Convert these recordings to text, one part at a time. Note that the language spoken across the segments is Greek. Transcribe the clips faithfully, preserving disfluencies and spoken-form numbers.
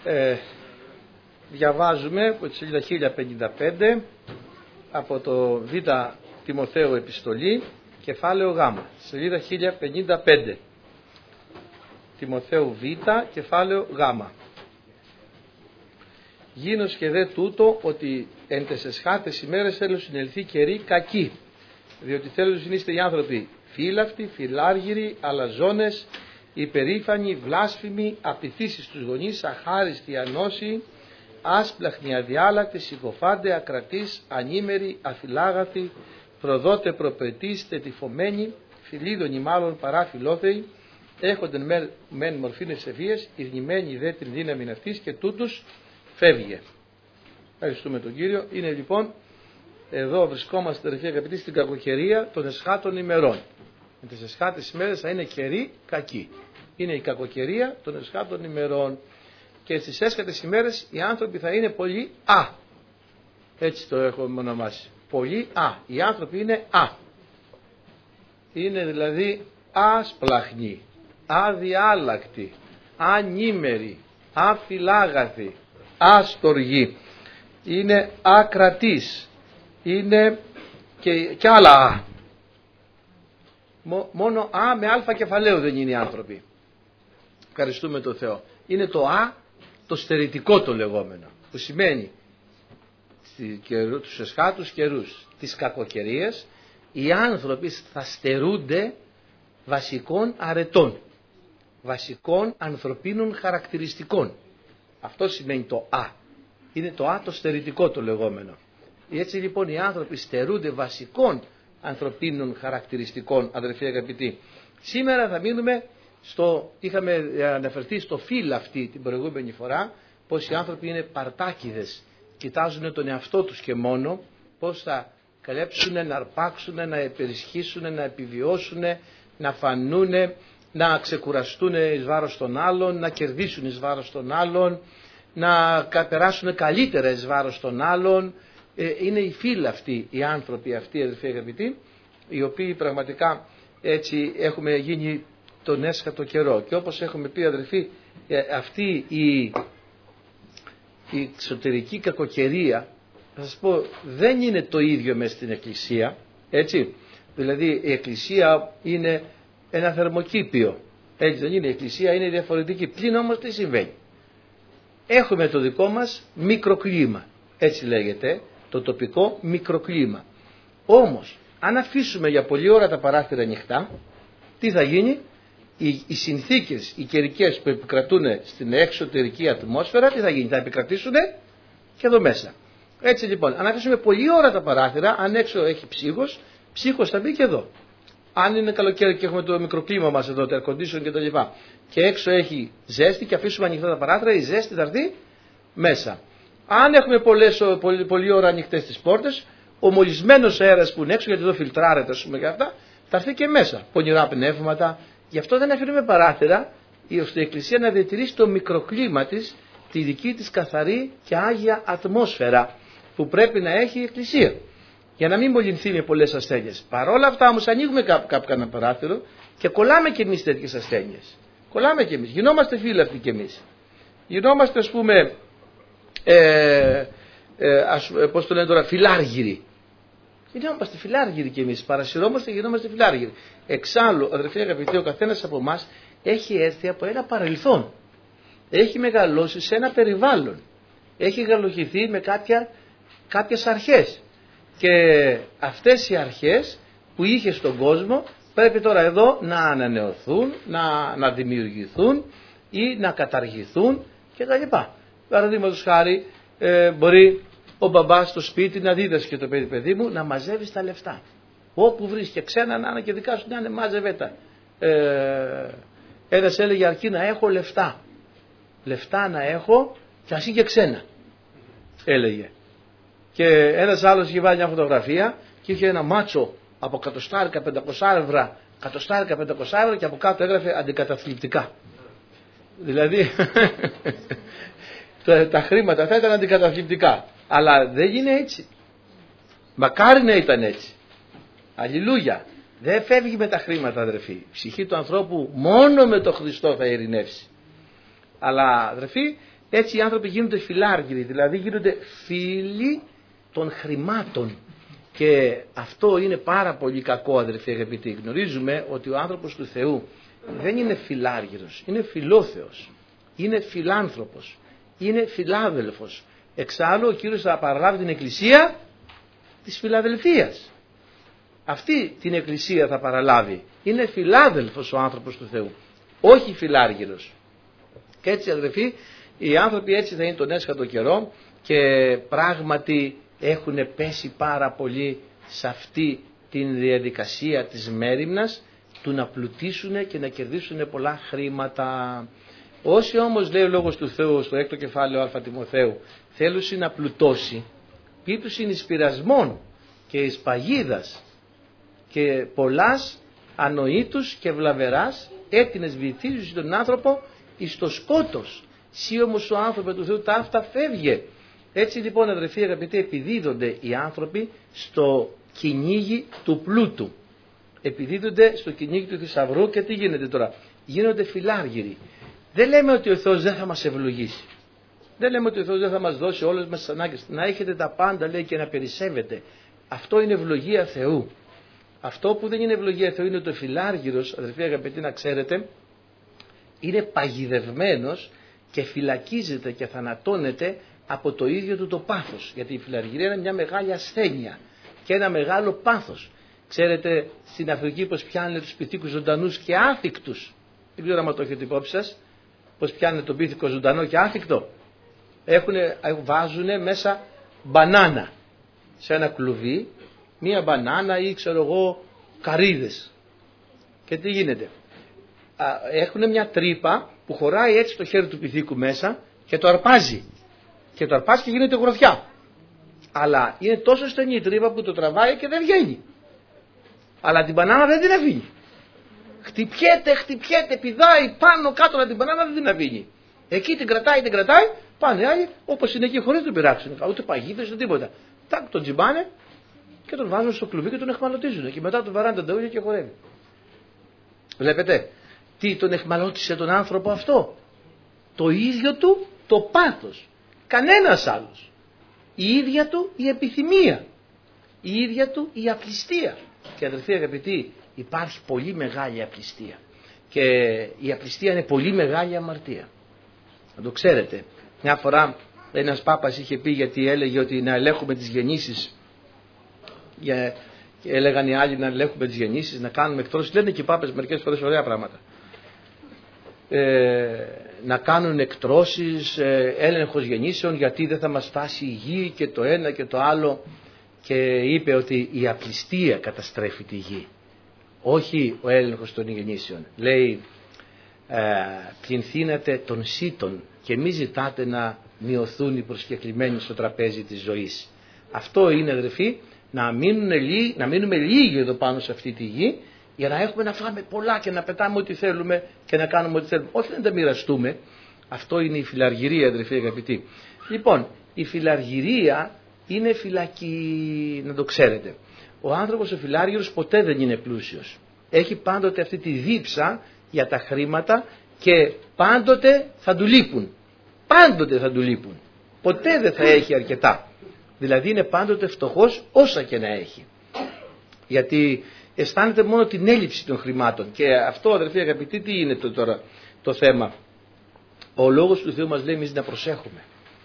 Ε, διαβάζουμε από τη σελίδα χίλια πενήντα πέντε από το Β Τιμοθέου επιστολή, κεφάλαιο Γ, σελίδα χίλια πενήντα πέντε. Τιμοθέου Β, κεφάλαιο Γ. Γίνος και δε τούτο ότι εν τες εσχάτες ημέρες θέλω συνελθεί καιρή κακή, διότι θέλω συνείστε οι άνθρωποι φύλαυτοι, φιλάργυροι, αλαζόνες, υπερήφανοι, βλάσφημοι, απειθείς στους γονείς, αχάριστοι, ανώσιοι, άσπλαχνοι, αδιάλακτοι, συκοφάντε, ακρατείς, ανήμεροι, αφιλάγαθοι, προδότε, προπετείς, τετυφωμένοι, φιλίδωνοι μάλλον παρά φιλόθεοι, έχοντεν μεν μορφήνες ευφύες, ειρνημένοι δε την δύναμη αυτής και τούτους φεύγε. Ευχαριστούμε τον Κύριο. Είναι λοιπόν, εδώ βρισκόμαστε αδερφοί αγαπητοί στην κακοκαιρία των εσχάτων ημερών. Με τις εσχάτες ημέρες θα είναι καιροί κακοί. Είναι η κακοκαιρία των εσχάτων ημερών. Και στις έσχατες ημέρες οι άνθρωποι θα είναι πολύ α. Έτσι το έχουμε ονομάσει. Πολύ α. Οι άνθρωποι είναι α. Είναι δηλαδή ασπλαχνοί, αδιάλακτοι, ανήμεροι, αφιλάγαθοι, άστοργοι. Είναι ακρατείς. Είναι και, και άλλα α. Μόνο α με α κεφαλαίο δεν είναι οι άνθρωποι. Ευχαριστούμε τον Θεό. Είναι το α το στερητικό το λεγόμενο, που σημαίνει στους εσχάτους καιρούς της κακοκαιρίας οι άνθρωποι θα στερούνται βασικών αρετών, βασικών ανθρωπίνων χαρακτηριστικών. Αυτό σημαίνει το α. Είναι το α το στερητικό το λεγόμενο. Έτσι λοιπόν οι άνθρωποι στερούνται βασικών ανθρωπίνων χαρακτηριστικών, αδερφοί αγαπητοί. Σήμερα θα μείνουμε στο, είχαμε αναφερθεί στο φύλαυτη την προηγούμενη φορά, πως οι άνθρωποι είναι παρτάκιδες, κοιτάζουν τον εαυτό τους και μόνο, πως θα καλέψουν, να αρπάξουν, να επερισχύσουν, να επιβιώσουν, να φανούν, να ξεκουραστούν εις βάρος των άλλων, να κερδίσουν εις βάρος των άλλων, να περάσουν καλύτερα εις βάρος των άλλων. Είναι οι φύλαυτοι οι άνθρωποι αυτοί, αδελφοί αγαπητοί, οι οποίοι πραγματικά έτσι έχουμε γίνει τον έσχατο καιρό. Και όπως έχουμε πει αδελφοί, αυτή η, η εξωτερική κακοκαιρία, θα σας πω, δεν είναι το ίδιο μες στην Εκκλησία, έτσι. Δηλαδή η Εκκλησία είναι ένα θερμοκήπιο, έτσι δεν είναι? Η Εκκλησία είναι διαφορετική. Πλην όμως τι συμβαίνει? Έχουμε το δικό μας μικροκλίμα, έτσι λέγεται, το τοπικό μικροκλίμα. Όμως αν αφήσουμε για πολλή ώρα τα παράθυρα ανοιχτά, τι θα γίνει? Οι, οι συνθήκες, οι καιρικές που επικρατούν στην εξωτερική ατμόσφαιρα, τι θα γίνει? Θα επικρατήσουν και εδώ μέσα. Έτσι λοιπόν, αν αφήσουμε πολλή ώρα τα παράθυρα, αν έξω έχει ψύχος, ψύχος θα μπει και εδώ. Αν είναι καλοκαίρι και έχουμε το μικροκλίμα μας εδώ, το air condition και τα λοιπά, και έξω έχει ζέστη και αφήσουμε ανοιχτά τα παράθυρα, η ζέστη θα έρθει μέσα. Αν έχουμε πολλές, πολλή, πολλή ώρα ανοιχτές τις πόρτες, ο μολυσμένος αέρας που είναι έξω, γιατί εδώ φιλτράρεται ας πούμε και αυτά, θα έρθει και μέσα. Πονηρά πνεύματα. Γι' αυτό δεν αφήνουμε παράθυρα, ώστε η Εκκλησία να διατηρήσει το μικροκλίμα της, τη δική της καθαρή και άγια ατμόσφαιρα που πρέπει να έχει η Εκκλησία, για να μην μολυνθεί με πολλές ασθένειες. Παρ' όλα αυτά όμως ανοίγουμε κάπου, κάπου κανένα παράθυρο και κολλάμε κι εμείς τέτοιες ασθένειες. Κολλάμε κι εμείς. Γινόμαστε φύλαυτοι κι εμείς. Γινόμαστε ας πούμε, ε, ε, ας, πώς το λένε τώρα, φιλάργυροι. Γινόμαστε φιλάργυροι κι εμείς. Παρασυρώμαστε και γινόμαστε φιλάργυροι. Εξάλλου, αδερφοί αγαπητοί, ο καθένας από εμάς έχει έρθει από ένα παρελθόν. Έχει μεγαλώσει σε ένα περιβάλλον. Έχει γαλοχηθεί με κάποια, κάποιες αρχές. Και αυτές οι αρχές που είχε στον κόσμο πρέπει τώρα εδώ να ανανεωθούν, να, να δημιουργηθούν ή να καταργηθούν κτλ. Παραδείγματος χάρη, ε, μπορεί ο μπαμπάς στο σπίτι να δίδασκε το παιδί, παιδί μου, να μαζεύει τα λεφτά. Όπου βρίσκει ξένα να είναι και δικά σου να είναι, μάζευε τα. Ε, ένας έλεγε αρκεί να έχω λεφτά. Λεφτά να έχω και ας είναι και ξένα, έλεγε. Και ένας άλλος είχε βάλει μια φωτογραφία και είχε ένα μάτσο από εκατοστάρικα, πεντακόσια ευρώ, εκατοστάρικα, πεντακόσια ευρώ και από κάτω έγραφε αντικαταθλιπτικά. Δηλαδή τα, τα χρήματα θα ήταν αντικαταθλιπτικά. Αλλά δεν είναι έτσι. Μακάρι να ήταν έτσι. Αλληλούια. Δεν φεύγει με τα χρήματα, αδερφοί. Η ψυχή του ανθρώπου μόνο με τον Χριστό θα ειρηνεύσει. Αλλά αδερφοί, Έτσι οι άνθρωποι γίνονται φιλάργυροι, δηλαδή γίνονται φίλοι των χρημάτων. Και αυτό είναι πάρα πολύ κακό, αδερφοί αγαπητοί. Γνωρίζουμε ότι ο άνθρωπος του Θεού δεν είναι φιλάργυρος, είναι φιλόθεος, είναι φιλάνθρωπος, είναι φιλάδελφος. Εξάλλου ο Κύριος θα παραλάβει την εκκλησία της Φιλαδελφίας. Αυτή την εκκλησία θα παραλάβει. Είναι φιλάδελφος ο άνθρωπος του Θεού, όχι φιλάργυρος. Και έτσι, αδερφοί, οι άνθρωποι έτσι θα είναι τον έσχατο καιρό και πράγματι έχουν πέσει πάρα πολύ σε αυτή την διαδικασία της μέριμνας του να πλουτίσουν και να κερδίσουν πολλά χρήματα. Όσοι όμως, λέει ο Λόγος του Θεού στο έκτο κεφάλαιο Α Τιμοθέου, θέλουν να πλουτώσει, πείτους είναι εις πειρασμών και εις παγίδας και πολλάς ανοήτους και βλαβεράς έτεινες βυθίζουν τον άνθρωπο εις το σκότος. Σύ όμως ο άνθρωπο του Θεού τα αυτά φεύγε. Έτσι λοιπόν, αδερφοί αγαπητοί, επιδίδονται οι άνθρωποι στο κυνήγι του πλούτου. Επιδίδονται στο κυνήγι του θησαυρού και τι γίνεται τώρα? Γίνονται φιλάργυροι. Δεν λέμε ότι ο Θεός δεν θα μας ευλογήσει. Δεν λέμε ότι ο Θεός δεν θα μας δώσει όλες μας τις ανάγκες. Να έχετε τα πάντα, λέει, και να περισσεύετε. Αυτό είναι ευλογία Θεού. Αυτό που δεν είναι ευλογία Θεού είναι ότι ο φιλάργυρος, αδερφοί αγαπητοί, να ξέρετε, είναι παγιδευμένος και φυλακίζεται και θανατώνεται από το ίδιο του το πάθος. Γιατί η φιλαργυρία είναι μια μεγάλη ασθένεια και ένα μεγάλο πάθος. Ξέρετε στην Αφρική πως πιάνουν τους πυθίκους ζωντανούς και άθικτους. Δεν ξέρω αν το έχετε υπόψη σας, πως πιάνουν τον πύθικο ζωντανό και άθικτο. Έχουνε, βάζουν μέσα μπανάνα σε ένα κλουβί, μία μπανάνα ή ξέρω εγώ καρύδες. Και τι γίνεται? Έχουν μια τρύπα που χωράει έτσι το χέρι του πυθίκου μέσα και το αρπάζει. Και το αρπάζει και γίνεται γροθιά. Αλλά είναι τόσο στενή η τρύπα που το τραβάει και δεν βγαίνει. Αλλά την μπανάνα δεν την αφήνει. Χτυπιέται, χτυπιέται, πηδάει πάνω κάτω, αλλά την μπανάνα δεν την αφήνει. Εκεί την κρατάει, την κρατάει, πάνε άλλοι όπως είναι εκεί χωρίς να τον πειράξουν. Ούτε παγίδες, ούτε τίποτα. Τάκ, τον τζιμπάνε και τον βάζουν στο κλουβί και τον εχμαλωτίζουν. Και μετά τον βαράνε τα νταούλια και χορεύει. Βλέπετε, τι τον εχμαλώτισε τον άνθρωπο αυτό? Το ίδιο του το πάθος. Κανένας άλλος. Η ίδια του η επιθυμία. Η ίδια του η απληστία. Και αδελφοί αγαπητοί, υπάρχει πολύ μεγάλη απληστία. Και η απληστία είναι πολύ μεγάλη αμαρτία. Να το ξέρετε. Μια φορά ένας πάπας είχε πει, γιατί έλεγε ότι να ελέγχουμε τις γεννήσεις, και έλεγαν οι άλλοι να ελέγχουμε τις γεννήσεις, να κάνουμε εκτρώσεις. Λένε και οι πάπες μερικές φορές ωραία πράγματα. Ε, να κάνουν εκτρώσεις, ε, έλεγχος γεννήσεων, γιατί δεν θα μας φτάσει η γη και το ένα και το άλλο. Και είπε ότι η απληστία καταστρέφει τη γη, όχι ο έλεγχος των γεννήσεων. Λέει, ε, πληνθύνατε των σύτων και μη ζητάτε να μειωθούν οι προσκεκλημένοι στο τραπέζι της ζωής. Αυτό είναι, αδερφοί, να, να μείνουμε λίγοι εδώ πάνω σε αυτή τη γη, για να έχουμε να φάμε πολλά και να πετάμε ό,τι θέλουμε και να κάνουμε ό,τι θέλουμε. Όχι να τα μοιραστούμε. Αυτό είναι η φιλαργυρία, αδερφοί αγαπητοί. Λοιπόν, η φιλαργυρία είναι φυλακή, να το ξέρετε. Ο άνθρωπος ο φιλάργυρος ποτέ δεν είναι πλούσιος. Έχει πάντοτε αυτή τη δίψα για τα χρήματα και πάντοτε θα του λείπουν. Πάντοτε θα του λείπουν. Ποτέ δεν θα έχει αρκετά. Δηλαδή είναι πάντοτε φτωχός όσα και να έχει. Γιατί αισθάνεται μόνο την έλλειψη των χρημάτων. Και αυτό, αδερφοί αγαπητοί, τι είναι το, τώρα το θέμα? Ο Λόγος του Θεού μας λέει εμείς να προσέχουμε.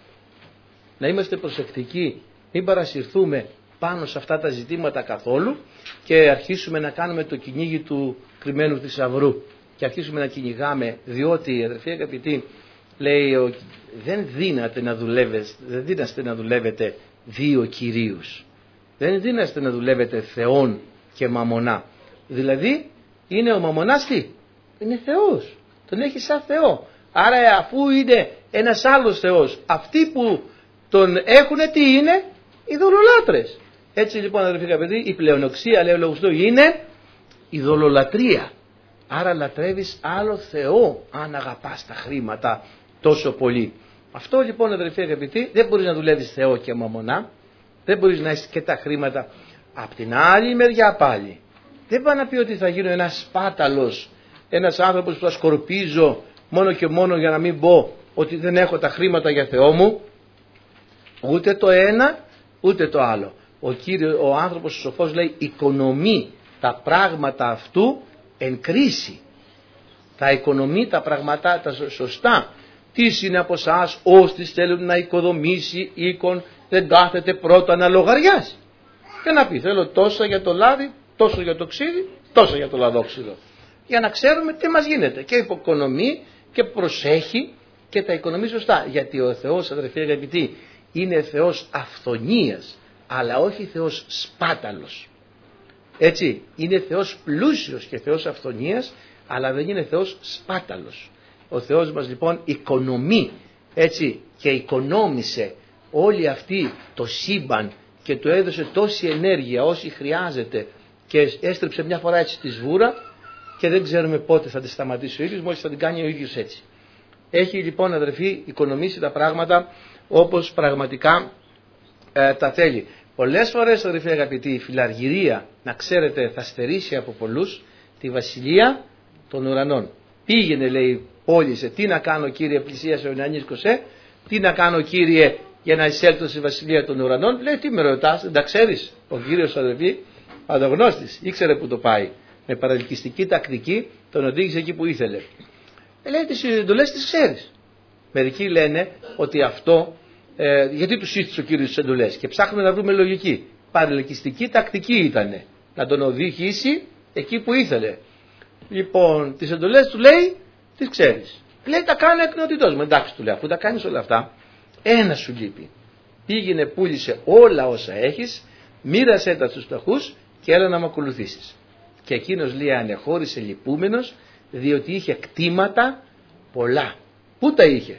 Να είμαστε προσεκτικοί, μην παρασυρθούμε πάνω σε αυτά τα ζητήματα καθόλου και αρχίσουμε να κάνουμε το κυνήγι του κρυμμένου θησαυρού και αρχίσουμε να κυνηγάμε, διότι, αδερφοί αγαπητοί, λέει, δεν δύναται να δουλεύετε, δεν δύναστε να δουλεύετε δύο κυρίους. Δεν δύναστε να δουλεύετε Θεόν και Μαμονά. Δηλαδή είναι ο Μαμονάς τι? Είναι Θεός. Τον έχει σαν Θεό. Άρα αφού είναι ένας άλλος Θεός, αυτοί που τον έχουνε τι είναι? Ειδωλολάτρες. Έτσι λοιπόν, αδερφοί αγαπητοί, η πλεονοξία, λέει ο Λόγος του Θεού, είναι ειδωλολατρία. Άρα λατρεύεις άλλο Θεό αν αγαπάς τα χρήματα τόσο πολύ. Αυτό λοιπόν, αδερφοί αγαπητοί, δεν μπορείς να δουλεύεις Θεό και Μαμονά. Δεν μπορείς να έχεις και τα χρήματα. Απ' την άλλη μεριά πάλι, δεν πάει να πει ότι θα γίνω ένας σπάταλος, ένας άνθρωπος που θα σκορπίζω μόνο και μόνο για να μην πω ότι δεν έχω τα χρήματα για Θεό μου, ούτε το ένα ούτε το άλλο. Ο, κύριος, ο άνθρωπος ο σοφός λέει οικονομεί τα πράγματα αυτού εν κρίση. Θα οικονομεί τα πράγματα τα σωστά. Τι είναι από εσάς ώστις θέλουν να οικοδομήσει οίκον, δεν κάθεται πρώτα να λογαριάσει και να πει θέλω τόσο για το λάδι, τόσο για το ξύδι, τόσο για το λαδόξυλο, για να ξέρουμε τι μας γίνεται, και υποκονομεί και προσέχει και τα οικονομεί σωστά, γιατί ο Θεός, αδερφοί αγαπητοί, είναι Θεός αυθονίας, αλλά όχι Θεός σπάταλος. Έτσι, είναι Θεός πλούσιος και Θεός αυθονίας, αλλά δεν είναι Θεός σπάταλος. Ο Θεός μας λοιπόν οικονομεί, έτσι, και οικονόμησε όλη αυτή το σύμπαν και του έδωσε τόση ενέργεια όση χρειάζεται και έστρεψε μια φορά έτσι τη σβούρα και δεν ξέρουμε πότε θα τη σταματήσει ο ίδιος, μόλις θα την κάνει ο ίδιος έτσι. Έχει λοιπόν, αδερφοί, οικονομήσει τα πράγματα όπως πραγματικά ε, τα θέλει. Πολλές φορές, αδερφοί αγαπητοί, η φιλαργυρία, να ξέρετε, θα στερήσει από πολλούς τη βασιλεία των ουρανών. Πήγαινε, λέει, πώλησε, τι να κάνω κύριε, πλησίασε ο Νεανίσκος, ε? τι να κάνω κύριε για να εισέλθω στη βασιλεία των ουρανών? Λέει, τι με ρωτάς, δεν τα ξέρεις? Ο κύριος, αδερφοί, ανταγνώστης, ήξερε που το πάει. Με παραλκυστική τακτική τον οδήγησε εκεί που ήθελε. Λέει, τις εντολές τις ξέρεις. Μερικοί λένε ότι αυτό, ε, γιατί τους σύστησε ο κύριος τις εντολές, και ψάχνουμε να βρούμε λογική. Παραλκυστική τακτική ήτανε, να τον οδηγήσει εκεί που ήθελε. Λοιπόν, τις εντολές του λέει, τις ξέρεις. Λέει, τα κάνω εκ νεοτητός μου. Εντάξει, του λέει, αφού τα κάνεις όλα αυτά, ένα σου λείπει. Πήγαινε, πούλησε όλα όσα έχεις, μοίρασέ τα στους φτωχούς και έλα να με ακολουθήσεις. Και εκείνος, λέει, ανεχώρησε λυπούμενος, διότι είχε κτήματα πολλά. Πού τα είχε?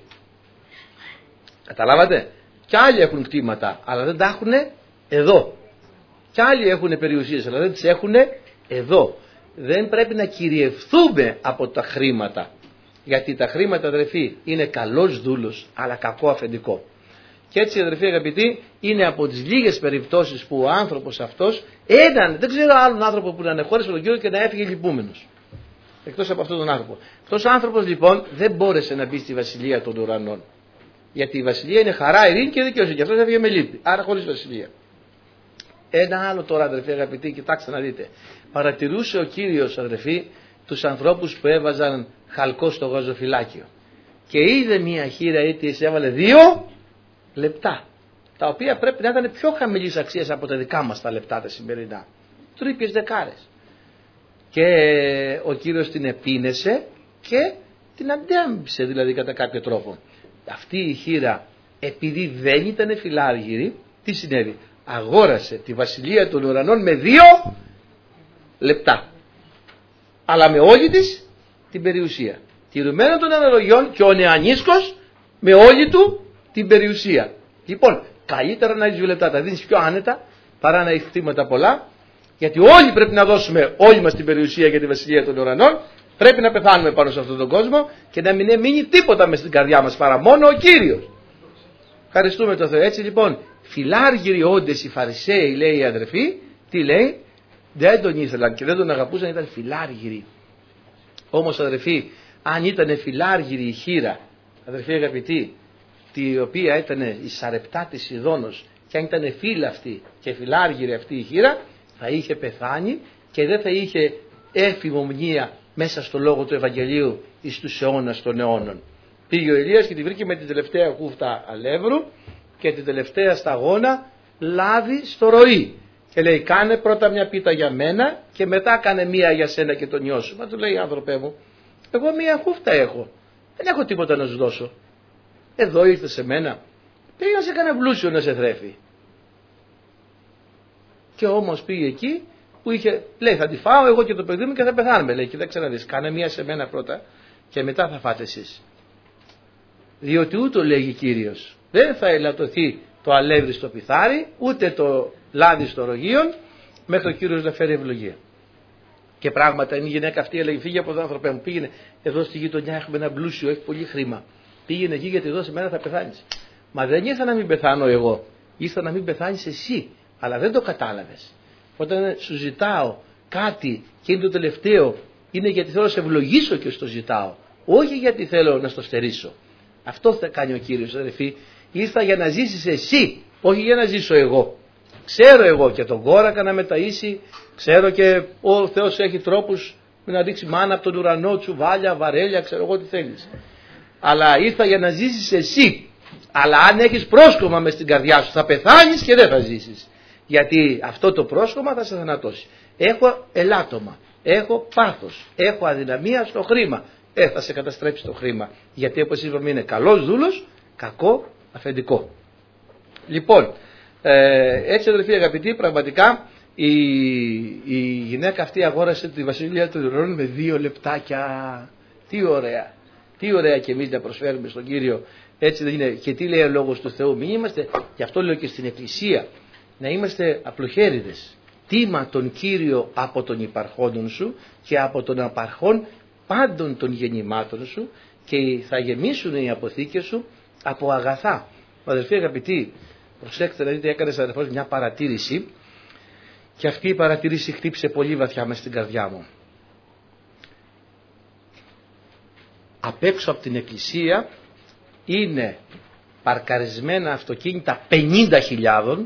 Καταλάβατε? Κι άλλοι έχουν κτήματα, αλλά δεν τα έχουν εδώ. Κι άλλοι έχουν περιουσίες, αλλά δεν τις έχουν εδώ. Δεν πρέπει να κυριευθούμε από τα χρήματα, γιατί τα χρήματα, αδερφοί, είναι καλός δούλος, αλλά κακό αφεντικό. Και έτσι, αδερφοί αγαπητοί, είναι από τις λίγες περιπτώσεις που ο άνθρωπος αυτός, έναν, δεν ξέρω άλλον άνθρωπο που να ανεχώρησε τον Κύριο και να έφυγε λυπούμενος, εκτός από αυτόν τον άνθρωπο. Αυτός ο άνθρωπος λοιπόν δεν μπόρεσε να μπει στη βασιλεία των ουρανών, γιατί η βασιλεία είναι χαρά, ειρήνη και δικαιοσύνη, και αυτός έφυγε με λύπη, άρα χωρίς βασιλεία. Ένα άλλο τώρα, αδερφοί αγαπητοί, κοιτάξτε να δείτε. Παρατηρούσε ο Κύριος, αδερφοί, τους ανθρώπους που έβαζαν χαλκό στο γαζοφυλάκιο. Και είδε μια χείρα, έτσι έβαλε δύο λεπτά, τα οποία πρέπει να ήταν πιο χαμηλής αξίας από τα δικά μας τα λεπτά τα σημερινά. Τρίπιες δεκάρες. Και ο Κύριος την επίνεσε και την αντέμψε, δηλαδή κατά κάποιο τρόπο. Αυτή η χείρα, επειδή δεν ήταν φιλάργυρη, τι συνέβη? Αγόρασε τη βασιλεία των ουρανών με δύο λεπτά, αλλά με όλη της την περιουσία, τηρουμένων των αναλογιών, και ο Νεανίσκος με όλη του την περιουσία. Λοιπόν, καλύτερα να έχεις δύο λεπτά, τα δίνεις πιο άνετα παρά να έχεις κτήματα πολλά, γιατί όλοι πρέπει να δώσουμε όλη μας την περιουσία για τη βασιλεία των ουρανών. Πρέπει να πεθάνουμε πάνω σε αυτόν τον κόσμο και να μην μείνει τίποτα μες στην καρδιά μας παρά μόνο ο Κύριος. Ευχαριστούμε τον Θεό. Έτσι λοιπόν, φιλάργυροι όντες οι Φαρισαίοι, λέει η αδερφή, τι λέει? Δεν τον ήθελαν και δεν τον αγαπούσαν, ήταν φιλάργυροι. Όμως, αδερφοί, αν ήταν φιλάργυρη η χείρα, αδερφοί αγαπητοί, η οποία ήταν η σαρεπτά της Σιδώνος, και αν ήταν φύλαυτη και φιλάργυρη αυτή η χείρα, θα είχε πεθάνει και δεν θα είχε εφημομνία μέσα στο λόγο του Ευαγγελίου εις τους αιώνας των αιώνων. Πήγε ο Ηλίας και τη βρήκε με την τελευταία χούφτα αλεύρου και την τελευταία σταγόνα λάδι στο ροή. Και λέει, κάνε πρώτα μια πίτα για μένα και μετά κάνε μία για σένα και τον ιό σου. Μα του λέει, άνθρωπέ μου, εγώ μία χούφτα έχω, δεν έχω τίποτα να σου δώσω. Εδώ ήρθε σε μένα, πήγα να σε κανένα πλούσιο να σε θρέφει. Και όμως πήγε εκεί που είχε, λέει, θα τη φάω εγώ και το παιδί μου και θα πεθάνουμε. Λέει, κοίταξε να δεις, κάνε μία σε μένα πρώτα και μετά θα φάτε εσείς. Διότι ούτω λέγει Κύριος, δεν θα ελαττωθεί το αλεύρι στο πιθάρι, ούτε το λάδι στο ρογείο, μέχρι ο Κύριος να φέρει ευλογία. Και πράγματα, είναι η γυναίκα αυτή, έλεγε, φύγε από εδώ, άνθρωπέ μου, πήγαινε εδώ στη γειτονιά, έχουμε ένα πλούσιο, έχει πολύ χρήμα. Πήγαινε εκεί, γιατί εδώ σε μένα θα πεθάνεις. Μα δεν ήρθα να μην πεθάνω εγώ, ήρθα να μην πεθάνεις εσύ, αλλά δεν το κατάλαβες. Όταν σου ζητάω κάτι και είναι το τελευταίο, είναι γιατί θέλω να σε ευλογήσω και στο ζητάω, όχι γιατί θέλω να στο στερήσω. Αυτό θα κάνει ο Κύριος, αδερφοί. Ήρθα για να ζήσεις εσύ, όχι για να ζήσω εγώ. Ξέρω εγώ και τον κόρακα να με ταΐσει, ξέρω και ο Θεός έχει τρόπους να ρίξει μάνα από τον ουρανό, τσουβάλια, βαρέλια, ξέρω εγώ τι θέλεις. Αλλά ήρθα για να ζήσεις εσύ. Αλλά αν έχεις πρόσκομα μες στην καρδιά σου θα πεθάνεις και δεν θα ζήσεις. Γιατί αυτό το πρόσκομα θα σε θανατώσει. Έχω ελάττωμα, έχω πάθος, έχω αδυναμία στο χρήμα. Ε, θα σε καταστρέψει το χρήμα. Γιατί όπως είπαμε είναι καλός δούλος, κακό αφεντικό. Λοιπόν, ε, έτσι αδελφοί αγαπητοί, πραγματικά η, η γυναίκα αυτή αγόρασε τη βασιλεία των ουρανών με δύο λεπτάκια. Τι ωραία, τι ωραία και εμείς να προσφέρουμε στον Κύριο. Έτσι δεν είναι? Και τι λέει ο λόγος του Θεού? Μην είμαστε, γι' αυτό λέω και στην Εκκλησία, να είμαστε απλοχέριδες. Τίμα τον Κύριο από τον υπαρχόντων σου και από τον απαρχόν πάντων των γεννημάτων σου, και θα γεμίσουν οι αποθήκες σου από αγαθά. Αδελφοί αγαπητοί, προσέξτε να δείτε, έκανες αδελφός μια παρατήρηση, και αυτή η παρατήρηση χτύπησε πολύ βαθιά μες στην καρδιά μου. Απ' έξω από την εκκλησία είναι παρκαρισμένα αυτοκίνητα πενήντα χιλιάδων,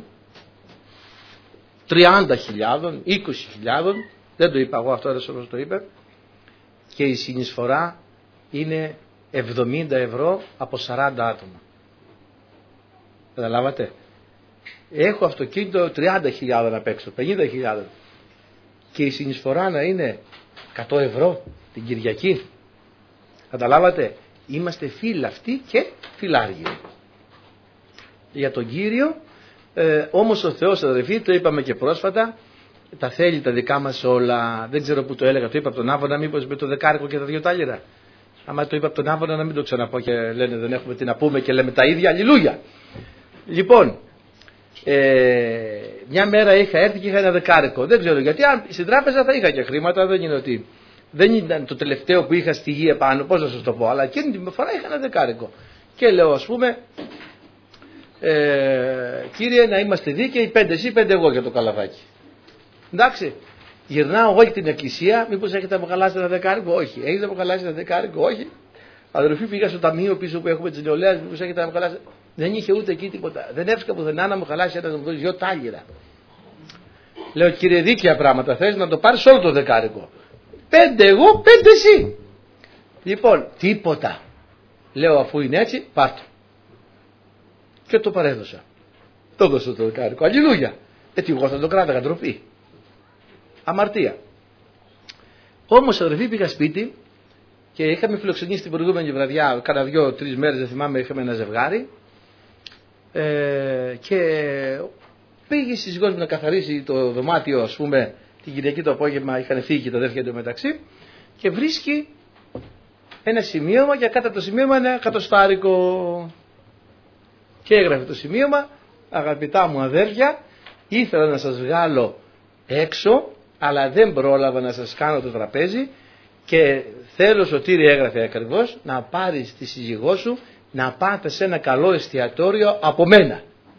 τριάντα χιλιάδων, είκοσι χιλιάδων, δεν το είπα εγώ αυτό, δεν όπως το είπε, και η συνεισφορά είναι εβδομήντα ευρώ από σαράντα άτομα. Καταλάβατε? Έχω αυτοκίνητο τριάντα χιλιάδων απ' έξω, πενήντα χιλιάδων, και η συνεισφορά να είναι εκατό ευρώ την Κυριακή. Καταλάβατε? Είμαστε φύλαυτοι και φυλάργυροι για τον Κύριο. Ε, όμως ο Θεός, αδερφοί, το είπαμε και πρόσφατα, τα θέλει τα δικά μας όλα. Δεν ξέρω που το έλεγα, το είπα από τον Άβωνα, μήπως με το δεκάρικο και τα δύο τάλιρα. Άμα το είπα από τον Άβωνα, να μην το ξαναπώ και λένε δεν έχουμε τι να πούμε και λέμε τα ίδια. Αλληλούια. Λοιπόν, ε, μια μέρα είχα έρθει και είχα ένα δεκάρικο. Δεν ξέρω γιατί, αν στην τράπεζα θα είχα και χρήματα, δεν είναι ότι δεν ήταν το τελευταίο που είχα στη γη επάνω, πώς να σας το πω, αλλά εκείνη την φορά είχα ένα δεκάρικο. Και λέω, ας πούμε, ε, κύριε, να είμαστε δίκαιοι, πέντε εσύ, πέντε εγώ για το καλαβάκι. Εντάξει, γυρνάω εγώ και την εκκλησία, μήπως έχετε αποκαλάσει ένα δεκάρικο? Όχι. Έχετε αποκαλάσει ένα δεκάρικο? Όχι. Αδερφοί, πήγα στο ταμείο πίσω που έχουμε τις νεολαίες, μήπως έχετε αποκαλάσει? Δεν είχε ούτε εκεί τίποτα. Δεν έβρισκα πουθενά να μου χαλάσει ένα, να μου δώσει δυο τάλιρα. Λέω, κύριε, δίκαια πράγματα θες, να το πάρεις όλο το δεκάρικο. Πέντε εγώ, πέντε εσύ. Λοιπόν, τίποτα. Λέω, αφού είναι έτσι, πάρ' το. Και το παρέδωσα. Το έδωσα το δεκάρικο. Αλληλούια. Έτσι εγώ θα το κράταγα, ντροπή. Αμαρτία. Όμως, αδερφοί, πήγα σπίτι και είχαμε φιλοξενήσει την προηγούμενη βραδιά, κάνα δύο-τρεις μέρες, δεν θυμάμαι, είχαμε ένα ζευγάρι. Ε, και πήγε η σύζυγός μου να καθαρίσει το δωμάτιο, ας πούμε, την Κυριακή το απόγευμα, είχαν φύγει και τα αδέρφια εντωμεταξύ, και βρίσκει ένα σημείωμα και κάτω από το σημείωμα ένα εκατοστάρικο. Και έγραφε το σημείωμα, αγαπητά μου αδέρφια, ήθελα να σας βγάλω έξω, αλλά δεν πρόλαβα να σας κάνω το τραπέζι, και θέλω, Σωτήρη, έγραφε ακριβώς, να πάρεις τη σύζυγό σου να πάτε σε ένα καλό εστιατόριο από μένα.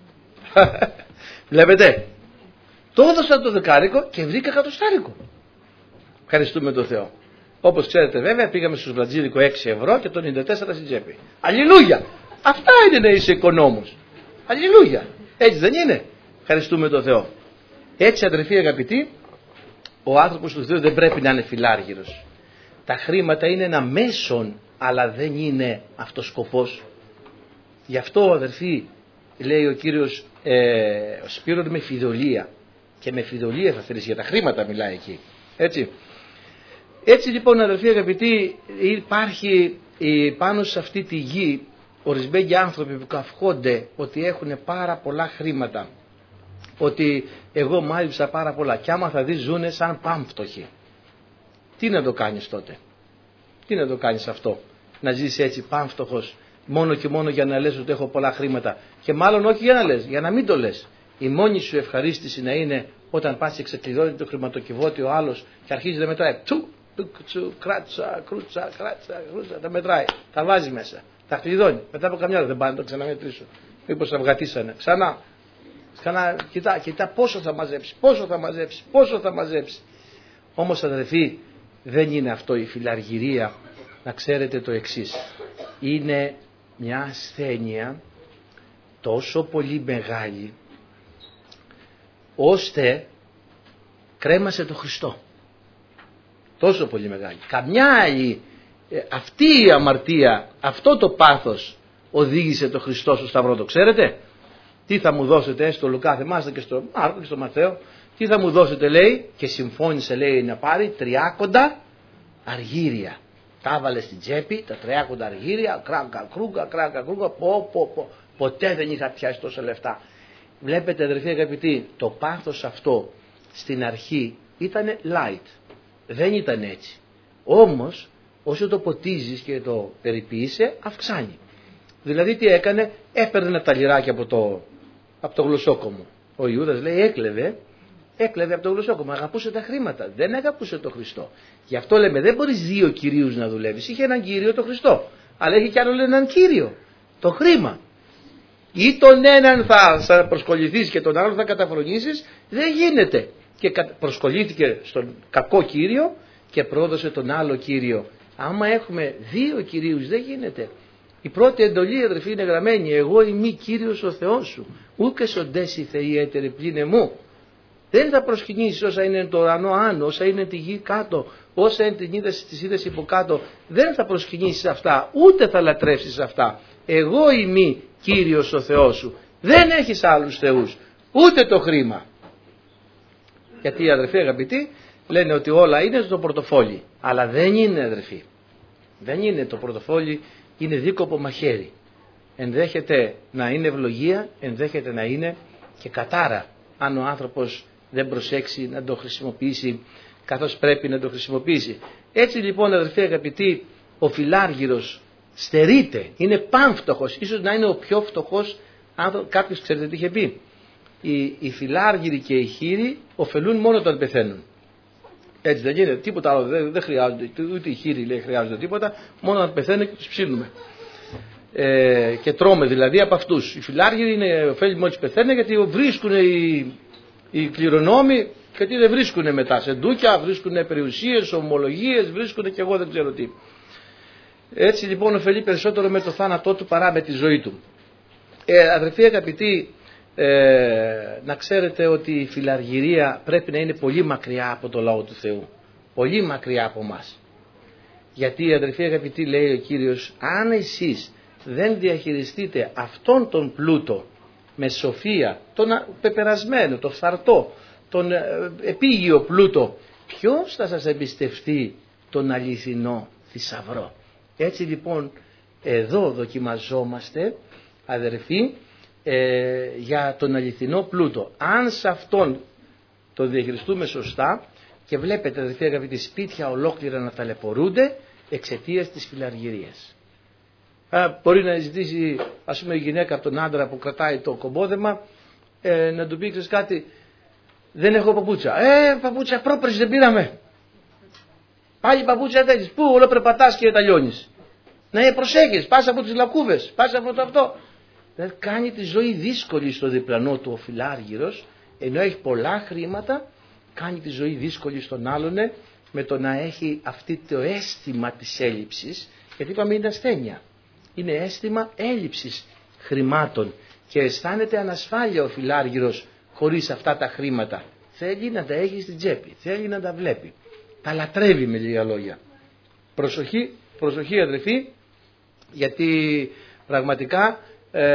Βλέπετε, το έδωσα το δεκάρικο και βρήκα εκατοστάρικο. Ευχαριστούμε τον Θεό. Όπως ξέρετε βέβαια, πήγαμε στους Βραζίλικο έξι ευρώ και το ενενήντα τέσσερα στην τσέπη. Αλληλούια. Αυτά είναι να είσαι οικονόμος. Αλληλούια. Έτσι δεν είναι? Ευχαριστούμε τον Θεό. Έτσι, αδερφοί αγαπητοί, ο άνθρωπος του Θεού δεν πρέπει να είναι φιλάργυρος. Τα χρήματα είναι ένα μέσον, αλλά δεν είναι αυτός σκοπός. Γι' αυτό, αδερφοί, λέει ο Κύριος, ε, σπείρον με φιδωλία. Και με φιδωλία θα θέλεις, για τα χρήματα μιλάει εκεί. Έτσι. Έτσι λοιπόν, αδερφοί αγαπητοί, υπάρχει πάνω σε αυτή τη γη ορισμένοι άνθρωποι που καυχόνται ότι έχουν πάρα πολλά χρήματα. Ότι εγώ μάλιστα πάρα πολλά. Και άμα θα δεις, ζουνε σαν πάμπτωχοι. Τι να το κάνεις τότε? Τι να το κάνεις αυτό? Να ζεις έτσι πάμπτωχος, μόνο και μόνο για να λες ότι έχω πολλά χρήματα? Και μάλλον όχι για να λες, για να μην το λες. Η μόνη σου ευχαρίστηση να είναι όταν πας και ξεκλειδώνει το χρηματοκιβώτιο ο άλλος και αρχίζει να μετράει. Τσου, τσου, τσου, κράτσα, κρούτσα, κράτσα, κρούτσα, τα μετράει. Τα βάζει μέσα. Τα κλειδώνει. Μετά από καμιά ώρα δεν πάνε να το ξαναμετρήσω. Μήπως τα βγατήσανε. Ξανά. Ξανά, κοιτά, κοιτά πόσο θα μαζέψει, πόσο θα μαζέψει, πόσο θα μαζέψει. Όμως, αδερφοί, δεν είναι αυτό η φιλαργυρία. Να ξέρετε το εξής. Είναι μια ασθένεια τόσο πολύ μεγάλη, ώστε κρέμασε το Χριστό. Τόσο πολύ μεγάλη. Καμιά άλλη, αυτή η αμαρτία, αυτό το πάθος οδήγησε το Χριστό στο Σταυρό, το ξέρετε. Τι θα μου δώσετε στο Λουκά, θυμάστε, και στο Μάρκο και στο Ματθαίο, τι θα μου δώσετε, λέει, και συμφώνησε, λέει, να πάρει τριάκοντα αργύρια. Τα έβαλε στην τσέπη, τα τριάκοντα αργύρια, κράγκα κρούγκα, κράγκα κρούγκα, πω, πω, πω. Ποτέ δεν είχα πιάσει τόσα λεφτά. Βλέπετε, αδερφοί αγαπητοί, το πάθος αυτό στην αρχή ήταν light. Δεν ήταν έτσι. Όμως, όσο το ποτίζεις και το περιποίησε, αυξάνει. Δηλαδή τι έκανε, έπαιρνε τα λιράκια από το, από το γλωσσόκομο. Ο Ιούδας, λέει, έκλεβε, έκλεβε από το γλωσσόκομο, αγαπούσε τα χρήματα, δεν αγαπούσε το Χριστό. Γι' αυτό λέμε, δεν μπορείς δύο κυρίους να δουλεύεις. Είχε έναν κύριο, το Χριστό, αλλά είχε κι άλλο έναν κύριο, το χρήμα. Ή τον έναν θα προσκοληθείς και τον άλλον θα καταφρονήσεις, δεν γίνεται. Και προσκολήθηκε στον κακό κύριο και πρόδωσε τον άλλο κύριο. Άμα έχουμε δύο κυρίους δεν γίνεται. Η πρώτη εντολή, αδερφοί, είναι γραμμένη, εγώ είμαι Κύριος ο Θεός σου, ούκε σοντές οι θεοί έτεροι πλήνε μου. Δεν θα προσκυνήσεις όσα είναι το ουρανό άνω, όσα είναι τη γη κάτω, όσα είναι την είδαση της είδας υποκάτω. Δεν θα προσκυνήσεις αυτά, ούτε θα λατρεύσεις αυτά. Εγώ είμαι Κύριος ο Θεός σου. Δεν έχεις άλλους θεούς, ούτε το χρήμα. Γιατί οι αδερφοί αγαπητοί λένε ότι όλα είναι στο πορτοφόλι, αλλά δεν είναι, αδερφοί. Δεν είναι, το πορτοφόλι είναι δίκοπο μαχαίρι. Ενδέχεται να είναι ευλογία, ενδέχεται να είναι και κατάρα, αν ο άνθρωπος δεν προσέξει να το χρησιμοποιήσει καθώς πρέπει να το χρησιμοποιήσει. Έτσι λοιπόν, αδερφοί αγαπητοί, ο φιλάργυρος στερείται, είναι πανφτωχος, ίσως να είναι ο πιο φτωχός άνθρωπος. Κάποιος, ξέρετε τι είχε πει, οι, οι φιλάργυροι και οι χείροι ωφελούν μόνο όταν πεθαίνουν. Έτσι δεν γίνεται, τίποτα άλλο δεν, δεν χρειάζονται, ούτε οι χείροι, λέει, χρειάζονται τίποτα, μόνο να πεθαίνουν και τους ψήνουμε. Ε, και τρώμε δηλαδή από αυτούς. Οι φιλάργυροι είναι ωφέλιμοι μόλις πεθαίνουν, γιατί βρίσκουν οι, οι κληρονόμοι, γιατί δεν βρίσκουν μετά σε ντούκια, βρίσκουν περιουσίες, ομολογίες, βρίσκουν και εγώ δεν ξέρω τι. Έτσι λοιπόν ωφελεί περισσότερο με το θάνατό του παρά με τη ζωή του. Ε, αδερφοί αγαπητοί, ε, να ξέρετε ότι η φιλαργυρία πρέπει να είναι πολύ μακριά από το λαό του Θεού. Πολύ μακριά από μας. Γιατί, αδερφοί αγαπητοί, λέει ο Κύριος, αν εσείς δεν διαχειριστείτε αυτόν τον πλούτο με σοφία, τον πεπερασμένο, τον φθαρτό, τον επίγειο πλούτο, ποιος θα σας εμπιστευτεί τον αληθινό θησαυρό? Έτσι λοιπόν εδώ δοκιμαζόμαστε, αδερφοί, ε, για τον αληθινό πλούτο. Αν σε αυτόν το διαχειριστούμε σωστά, και βλέπετε, αδερφοί αγαπητοί, σπίτια ολόκληρα να ταλαιπωρούνται εξαιτίας της φιλαργυρίας. Α, μπορεί να ζητήσει, ας πούμε, η γυναίκα από τον άντρα που κρατάει το κομπόδεμα, ε, να του πει, ξέρεις κάτι, δεν έχω παπούτσα. Ε, παπούτσα πρόπερση δεν πήραμε. Πάλι παπούτσα τέτοιες. Πού όλο περπατάς και τα λιώνεις. Να προσέχεις, πας από τις λακκούβες, πας από το αυτό. Δηλαδή κάνει τη ζωή δύσκολη στο διπλανό του ο φιλάργυρος, ενώ έχει πολλά χρήματα, κάνει τη ζωή δύσκολη στον άλλον με το να έχει αυτή το αίσθημα της έλλειψης, γιατί είπαμε είναι ασθένεια. Είναι αίσθημα έλλειψης χρημάτων και αισθάνεται ανασφάλεια ο φιλάργυρος χωρίς αυτά τα χρήματα. Θέλει να τα έχει στην τσέπη, θέλει να τα βλέπει. Τα λατρεύει με λίγα λόγια. Προσοχή, προσοχή αδερφοί, γιατί πραγματικά ε,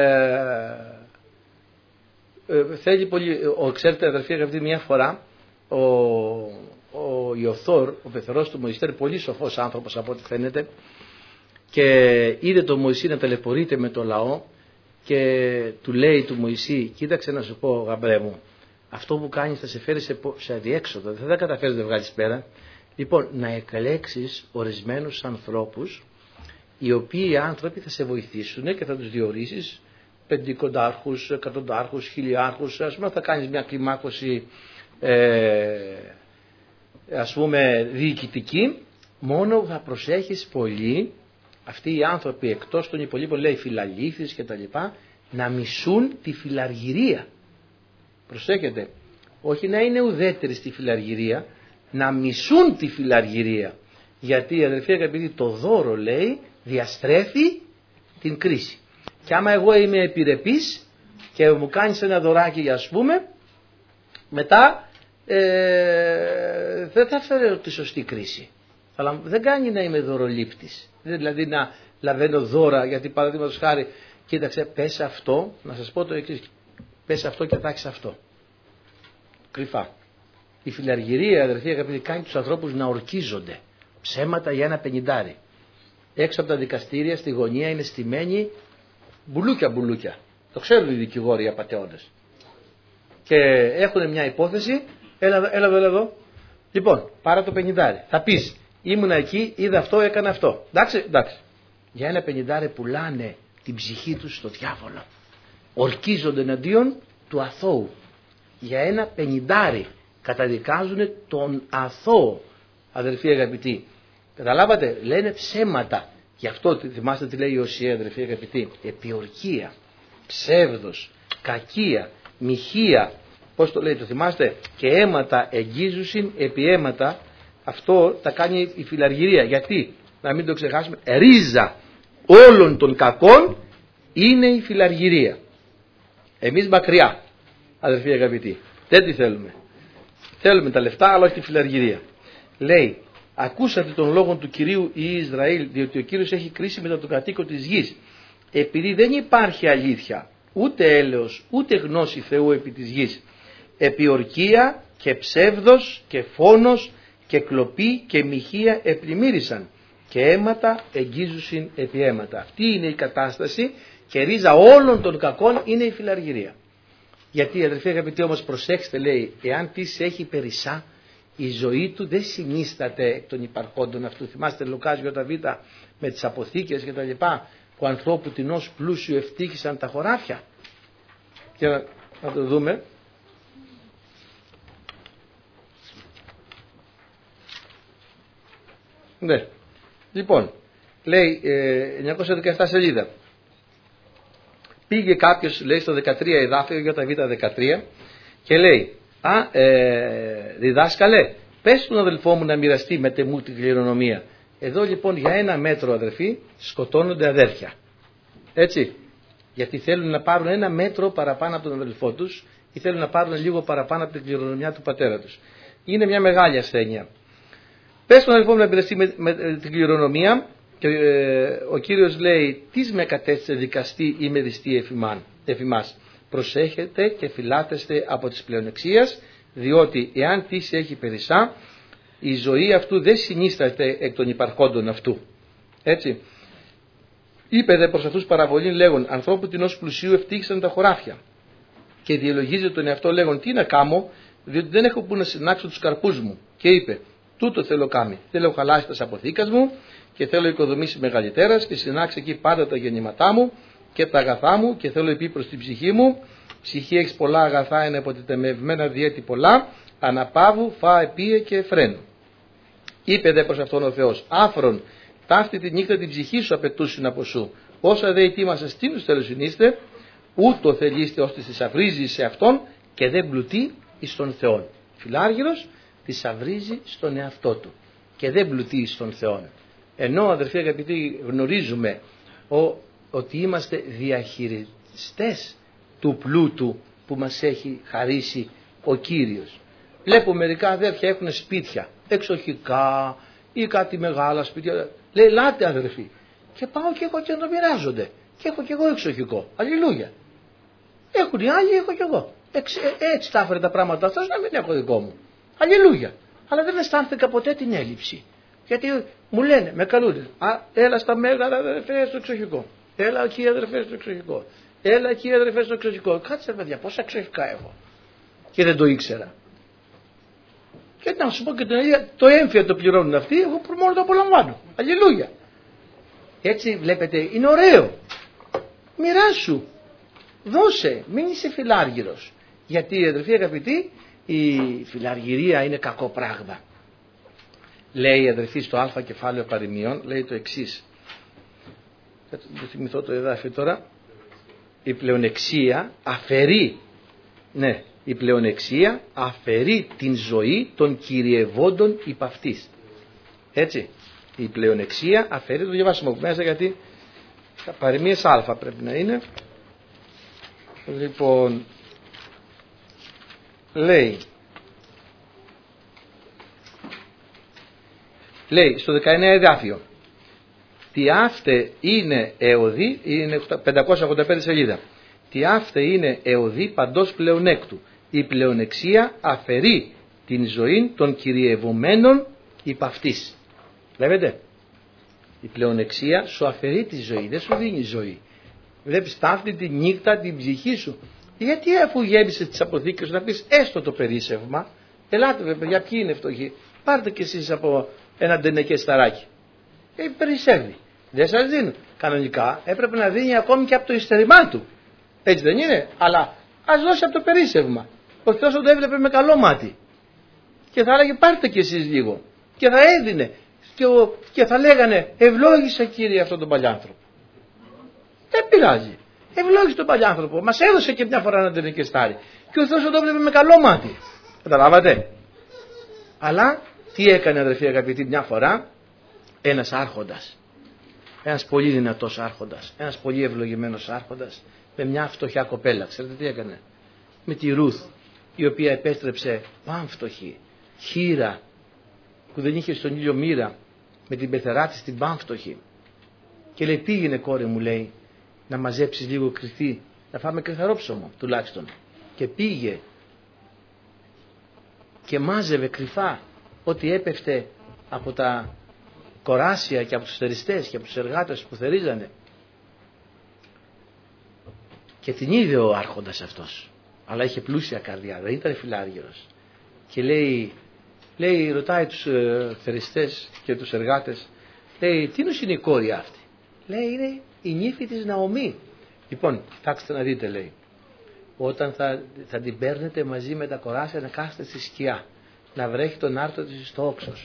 ε, θέλει πολύ. Ο, ξέρετε αδερφοί αγαπητοί, μια φορά ο, ο Ιωθώρ, ο πεθερός του Μωυσή, πολύ σοφός άνθρωπος από ό,τι φαίνεται, και είδε τον Μωυσή να ταλαιπωρείται με το λαό και του λέει του Μωυσή, κοίταξε να σου πω γαμπρέ μου, αυτό που κάνεις θα σε φέρει σε, σε αδιέξοδο, δεν θα καταφέρεις να βγάλεις πέρα. Λοιπόν, να εκλέξεις ορισμένους ανθρώπους, οι οποίοι άνθρωποι θα σε βοηθήσουν και θα τους διορίσεις πεντηκοντάρχους, εκατοντάρχους, χιλιάρχους, ας πούμε θα κάνεις μια κλιμάκωση ε, ας πούμε διοικητική, μόνο θα προσέχεις πολύ αυτοί οι άνθρωποι εκτός των υπολείπων, λέει φιλαλήθεις και τα λοιπά, να μισούν τη φιλαργυρία. Προσέχετε, όχι να είναι ουδέτεροι στη φιλαργυρία, να μισούν τη φιλαργυρία. Γιατί, αδερφοί αγαπητοί, το δώρο, λέει, διαστρέφει την κρίση. Και άμα εγώ είμαι επιρρεπής και μου κάνεις ένα δωράκι, ας πούμε, μετά ε, δεν θα φέρω τη σωστή κρίση. Αλλά δεν κάνει να είμαι δωρολήπτης. Δηλαδή να λαβαίνω δώρα, γιατί παραδείγματος χάρη, κοίταξε, πες αυτό, να σας πω το εξής, πες αυτό και τάξεις αυτό. Κρυφά. Η φιλαργυρία, αδερφοί αγαπητοί, κάνει τους ανθρώπους να ορκίζονται. Ψέματα για ένα πενηντάρι. Έξω από τα δικαστήρια, στη γωνία είναι στημένοι μπουλούκια μπουλούκια. Το ξέρουν οι δικηγόροι, οι απατεώνες. Και έχουν μια υπόθεση, έλα, έλα εδώ, έλα εδώ. Λοιπόν, πάρε το πενηντάρι. Θα πεις, ήμουνα εκεί, είδα αυτό, έκανα αυτό. Εντάξει, εντάξει. Για ένα πενηντάρι πουλάνε την ψυχή τους στο διάβολο. Ορκίζονται εναντίον του αθώου. Για ένα πενηντάρι καταδικάζουν τον αθώο, αδερφοί αγαπητοί. Καταλάβατε, λένε ψέματα. Γι' αυτό θυμάστε τι λέει η Οσία, αδερφοί αγαπητοί. Επιορκία, ψεύδος, κακία, μοιχεία. Πώς το λέει, το θυμάστε? Και αίματα εγγίζουσιν επί αίματα. Αυτό τα κάνει η φιλαργυρία. Γιατί, να μην το ξεχάσουμε, ρίζα όλων των κακών είναι η φιλαργυρία. Εμείς μακριά, αδερφοί αγαπητοί, δεν τη θέλουμε. Θέλουμε τα λεφτά, αλλά όχι τη φιλαργυρία. Λέει, ακούσατε τον λόγο του Κυρίου η Ισραήλ, διότι ο Κύριος έχει κρίση μετά τον κατοίκο της γης, επειδή δεν υπάρχει αλήθεια, ούτε έλεος, ούτε γνώση Θεού επί της γης. Επιορκία και ψεύδος και φόνος και κλοπή και μοιχεία επλημμύρισαν και αίματα εγγίζουσιν επί αίματα. Αυτή είναι η κατάσταση και ρίζα όλων των κακών είναι η φιλαργυρία. Γιατί, αδερφοί αγαπητοί, όμως προσέξτε, λέει, εάν της έχει περισσά, η ζωή του δεν συνίσταται εκ των υπαρχόντων αυτού. Θυμάστε Λουκάς Β με τις αποθήκες και τα λοιπά, που ανθρώπου τεινός πλούσιου ευτύχησαν τα χωράφια. Και να, να το δούμε. Ναι. Λοιπόν, λέει ε, εννιακόσια δεκαεπτά σελίδα. Πήγε κάποιος, λέει, στο δεκατρία εδάφιο για τα Β δεκατρία και λέει, α, ε, διδάσκαλε, πες τον αδελφό μου να μοιραστεί με τεμού την κληρονομία. Εδώ λοιπόν για ένα μέτρο, αδερφοί, σκοτώνονται αδέρφια. Έτσι, γιατί θέλουν να πάρουν ένα μέτρο παραπάνω από τον αδελφό τους ή θέλουν να πάρουν λίγο παραπάνω από την κληρονομιά του πατέρα τους. Είναι μια μεγάλη ασθένεια. Πες τον αδελφό μου να μοιραστεί με, με, με την κληρονομία. Και ε, ο Κύριος λέει, τις με κατέστησε δικαστή ή μεριστή εφημάς. Προσέχετε και φυλάτεστε από τις πλεονεξίες, διότι εάν τις έχει περισσά, η ζωή αυτού δεν συνίσταται εκ των υπαρχόντων αυτού. Έτσι. Είπε δε προς αυτούς παραβολήν λέγον, ανθρώπου τεινός πλουσίου ευτύχησαν τα χωράφια. Και διαλογίζεται τον εαυτό λέγον, τι να κάμω, διότι δεν έχω που να συνάξω τους καρπούς μου. Και είπε, τούτο θέλω κάμει, θέλω χαλάσει τα αποθήκας μου, και θέλω οικοδομήσει μεγαλύτερας και συνάξει εκεί πάντα τα γεννήματά μου και τα αγαθά μου και θέλω επί προς την ψυχή μου. Ψυχή έχεις πολλά αγαθά, είναι αποτιτεμευμένα διέτη πολλά, αναπαύου, φά, επίε και φρένου. Είπε δε προς αυτόν ο Θεός, άφρον, ταύτη τη νύχτα την ψυχή σου απαιτούσουν από σου. Όσα δε ετοίμασες τι τους τελεσυνείστε, ούτω θελείστε ώστε θησαυρίζει σε αυτόν και δεν πλουτεί εις τον Θεόν. Φιλάργυρος θησαυρίζει στον εαυτό του και δεν πλουτεί εις τον Θεόν. Ενώ, αδερφοί αγαπητοί, γνωρίζουμε ο, ότι είμαστε διαχειριστές του πλούτου που μας έχει χαρίσει ο Κύριος. Βλέπω μερικά αδέρφια έχουν σπίτια εξοχικά ή κάτι μεγάλα σπίτια. Λέει, ελάτε αδερφοί, και πάω και εγώ και το μοιράζονται και έχω και εγώ εξοχικό. Αλληλούια. Έχουν οι άλλοι, έχω και εγώ. Εξ, έτσι τα έφερε τα πράγματα αυτός, να μην έχω δικό μου. Αλληλούια. Αλλά δεν αισθάνθηκα ποτέ την έλλειψη. Γιατί μου λένε, με καλούνται, α, έλα στα μέγαρα αδερφέ στο εξοχικό. Έλα εκεί αδερφέ στο εξοχικό. Έλα εκεί αδερφέ στο εξοχικό. Κάτσε παιδιά, πόσα εξοχικά έχω. Και δεν το ήξερα. Και να σου πω και την αλήθεια, το έμφυα το πληρώνουν αυτοί, εγώ μόνο το απολαμβάνω. Αλληλούια. Έτσι βλέπετε, είναι ωραίο. Μοιράσου. Δώσε. Μην είσαι φιλάργυρος. Γιατί αδερφοί αγαπητοί, η φιλαργυρία είναι κακό πράγμα. Λέει η αδερφή στο α κεφάλαιο παροιμιών, λέει το εξής. Δεν θυμηθώ το εδάφιο τώρα. Η πλεονεξία αφαιρεί, ναι, η πλεονεξία αφαιρεί την ζωή των κυριευόντων υπ' αυτής. Έτσι. Η πλεονεξία αφαιρεί, το διαβάσουμε από μέσα γιατί παροιμίες α πρέπει να είναι. Λοιπόν, λέει, λέει στο δεκαεννέα εδάφιο, τι αύτε είναι εωδή, είναι πεντακόσια ογδόντα πέντε σελίδα, τι αύτε είναι εωδή παντός πλεονέκτου, η πλεονεξία αφαιρεί την ζωή των κυριευομένων υπ' αυτής. Βλέπετε, η πλεονεξία σου αφαιρεί τη ζωή, δεν σου δίνει ζωή. Βλέπεις ταύτη τη νύχτα την ψυχή σου. Γιατί αφού γέμισες τις αποθήκες σου να πεις έστω το περίσσευμα, ελάτε βέβαια, παιδιά, ποιοι είναι φτωχοί, πάρτε κι εσείς από ένα ντενεκέ σταράκι. Και περισσεύει. Δεν σας δίνουν. Κανονικά έπρεπε να δίνει ακόμη και από το υστερημά του. Έτσι δεν είναι? Αλλά ας δώσει από το περίσσευμα. Ο Θεός το έβλεπε με καλό μάτι. Και θα έλεγε πάρτε κι εσείς λίγο. Και θα έδινε. Και, ο, και θα λέγανε ευλόγησα Κύριε αυτόν τον παλιάνθρωπο. Δεν πειράζει. Ευλόγησε τον παλιάνθρωπο. Μας έδωσε και μια φορά ένα τενεκεστάρι. Και ο Θεός το έβλεπε με καλό μάτι. Καταλάβατε? Αλλά τι έκανε, αδερφοί αγαπητοί, μια φορά ένας άρχοντας. Ένας πολύ δυνατός άρχοντας. Ένας πολύ ευλογημένος άρχοντας. Με μια φτωχιά κοπέλα. Ξέρετε τι έκανε? Με τη Ρούθ, η οποία επέστρεψε πανφτωχή, χείρα, που δεν είχε στον ήλιο μοίρα, με την πεθερά της την πανφτωχή. Και λέει πήγαινε κόρη μου, λέει, να μαζέψεις λίγο κρυθή, να φάμε κρυθαρόψωμο τουλάχιστον. Και πήγε και μάζευε κρυφά ό,τι έπεφτε από τα κοράσια και από τους θεριστές και από τους εργάτες που θερίζανε. Και την είδε ο άρχοντας αυτός, αλλά είχε πλούσια καρδιά, δεν ήταν φιλάργυρος. Και λέει, λέει ρωτάει τους ε, θεριστές και τους εργάτες, λέει, τι νους είναι η κόρη αυτή? Λέει, είναι η νύφη της Ναομή. Λοιπόν, κοιτάξτε να δείτε, λέει, όταν θα, θα την παίρνετε μαζί με τα κοράσια να κάθετε στη σκιά, να βρέχει τον άρτο της στο όξος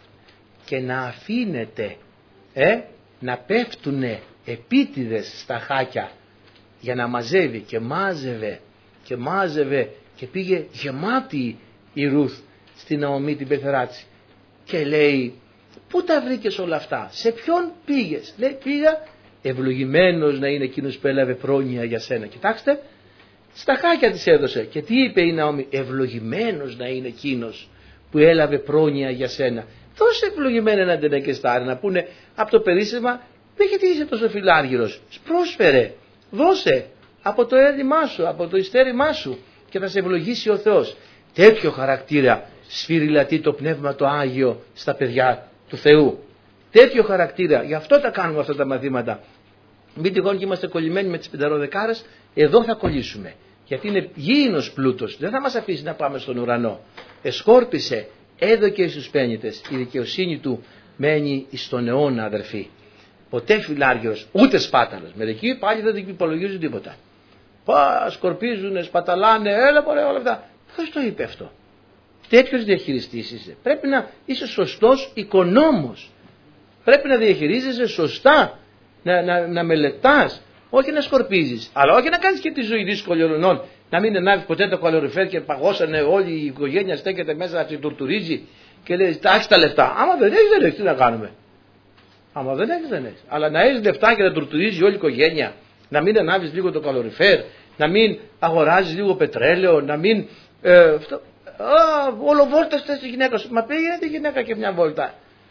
και να αφήνετε ε, να πέφτουνε επίτηδες στα χάκια για να μαζεύει, και μάζευε και μάζευε και πήγε γεμάτη η Ρούθ στην Ναομή την πεθερά της. Και λέει, πού τα βρήκες όλα αυτά, σε ποιον πήγες? Λέει, πήγα, ευλογημένος να είναι εκείνος που έλαβε πρόνοια για σένα. Κοιτάξτε, στα χάκια της έδωσε. Και τι είπε η Ναομή? Ευλογημένος να είναι εκείνος που έλαβε πρόνοια για σένα. Δώσε ευλογημένα ένα τενεκεστάρι, να πούνε από το περίσσευμα, δεν γιατί είσαι τόσο φιλάργυρος, πρόσφερε, δώσε από το έλλειμμά σου, από το υστέρημά σου, και θα σε ευλογήσει ο Θεός. Τέτοιο χαρακτήρα σφυριλατεί το Πνεύμα το Άγιο στα παιδιά του Θεού. Τέτοιο χαρακτήρα, γι' αυτό τα κάνουμε αυτά τα μαθήματα. Μην τυχόν και είμαστε κολλημένοι με τις πενταροδεκάρες, εδώ θα κολλήσουμε. Γιατί είναι γήινος πλούτος, δεν θα μας αφήσει να πάμε στον ουρανό. Εσκόρπισε, έδωκε στους πένητες, η δικαιοσύνη του μένει εις τον αιώνα, αδερφοί. Ποτέ φιλάργυρος, ούτε σπάταλος. Μερικοί πάλι δεν υπολογίζουν τίποτα. Πα, σκορπίζουν, σπαταλάνε, έλα μωρέ, όλα αυτά. Ποιος το είπε αυτό? Τέτοιος διαχειριστής είσαι. Πρέπει να είσαι σωστός οικονόμος. Πρέπει να διαχειρίζεσαι σωστά, να, να, να μελετάς, όχι να σκορπίζεις, αλλά όχι να κάνεις και τη ζωή δύσκολη ολονών. Να μην ανάβει ποτέ το καλοριφέρ και παγώσανε όλη η οικογένεια, στέκεται μέσα να την τουρτουρίζει και λέει, τα έχεις τα λεφτά. Άμα δεν έχεις, δεν έχεις, τι να κάνουμε? Άμα δεν έχεις, δεν έχεις. Αλλά να έχεις λεφτά και να τουρτουρίζει όλη η οικογένεια, να μην ανάβεις λίγο το καλοριφέρ, να μην αγοράζεις λίγο πετρέλαιο, να μην. Ε, αυτό, α, όλο βόλτα θες τη γυναίκα σου. Μα πήγαινε τη γυναίκα και μια βόλτα.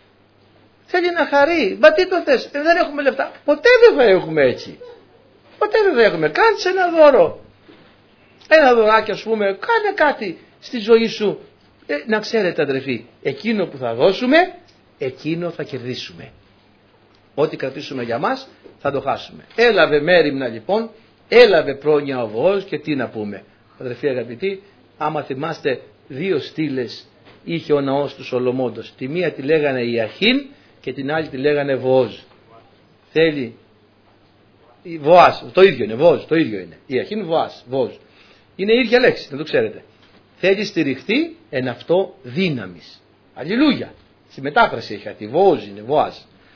Θέλει να χαρεί. Μα τι το θες? Ε, δεν έχουμε λεφτά. Ποτέ δεν θα έχουμε έτσι. Ποτέ δεν θα έχουμε. Κάτσε ένα δώρο. Ένα δωράκι, ας πούμε, κάνε κάτι στη ζωή σου. Ε, να ξέρετε, αδερφοί, εκείνο που θα δώσουμε, εκείνο θα κερδίσουμε. Ό,τι κρατήσουμε για μας θα το χάσουμε. Έλαβε μέριμνα λοιπόν, έλαβε πρόνοια ο Βοός, και τι να πούμε. Αδερφοί αγαπητοί, άμα θυμάστε, δύο στήλες είχε ο ναός του Σολομώντος. Τη μία τη λέγανε Ιαχίν και την άλλη τη λέγανε Βοόζ. Θέλει Βοάς, το ίδιο είναι, Βοόζ, το ίδιο είναι. Ιαχίν, Βοάς, Βοόζ. Είναι η ίδια λέξη, να το ξέρετε. Θέλει στηριχθεί εν αυτό δύναμης. Αλληλούια. Στη μετάφραση έχει αυτή. Βοόζ είναι, Βοάζ.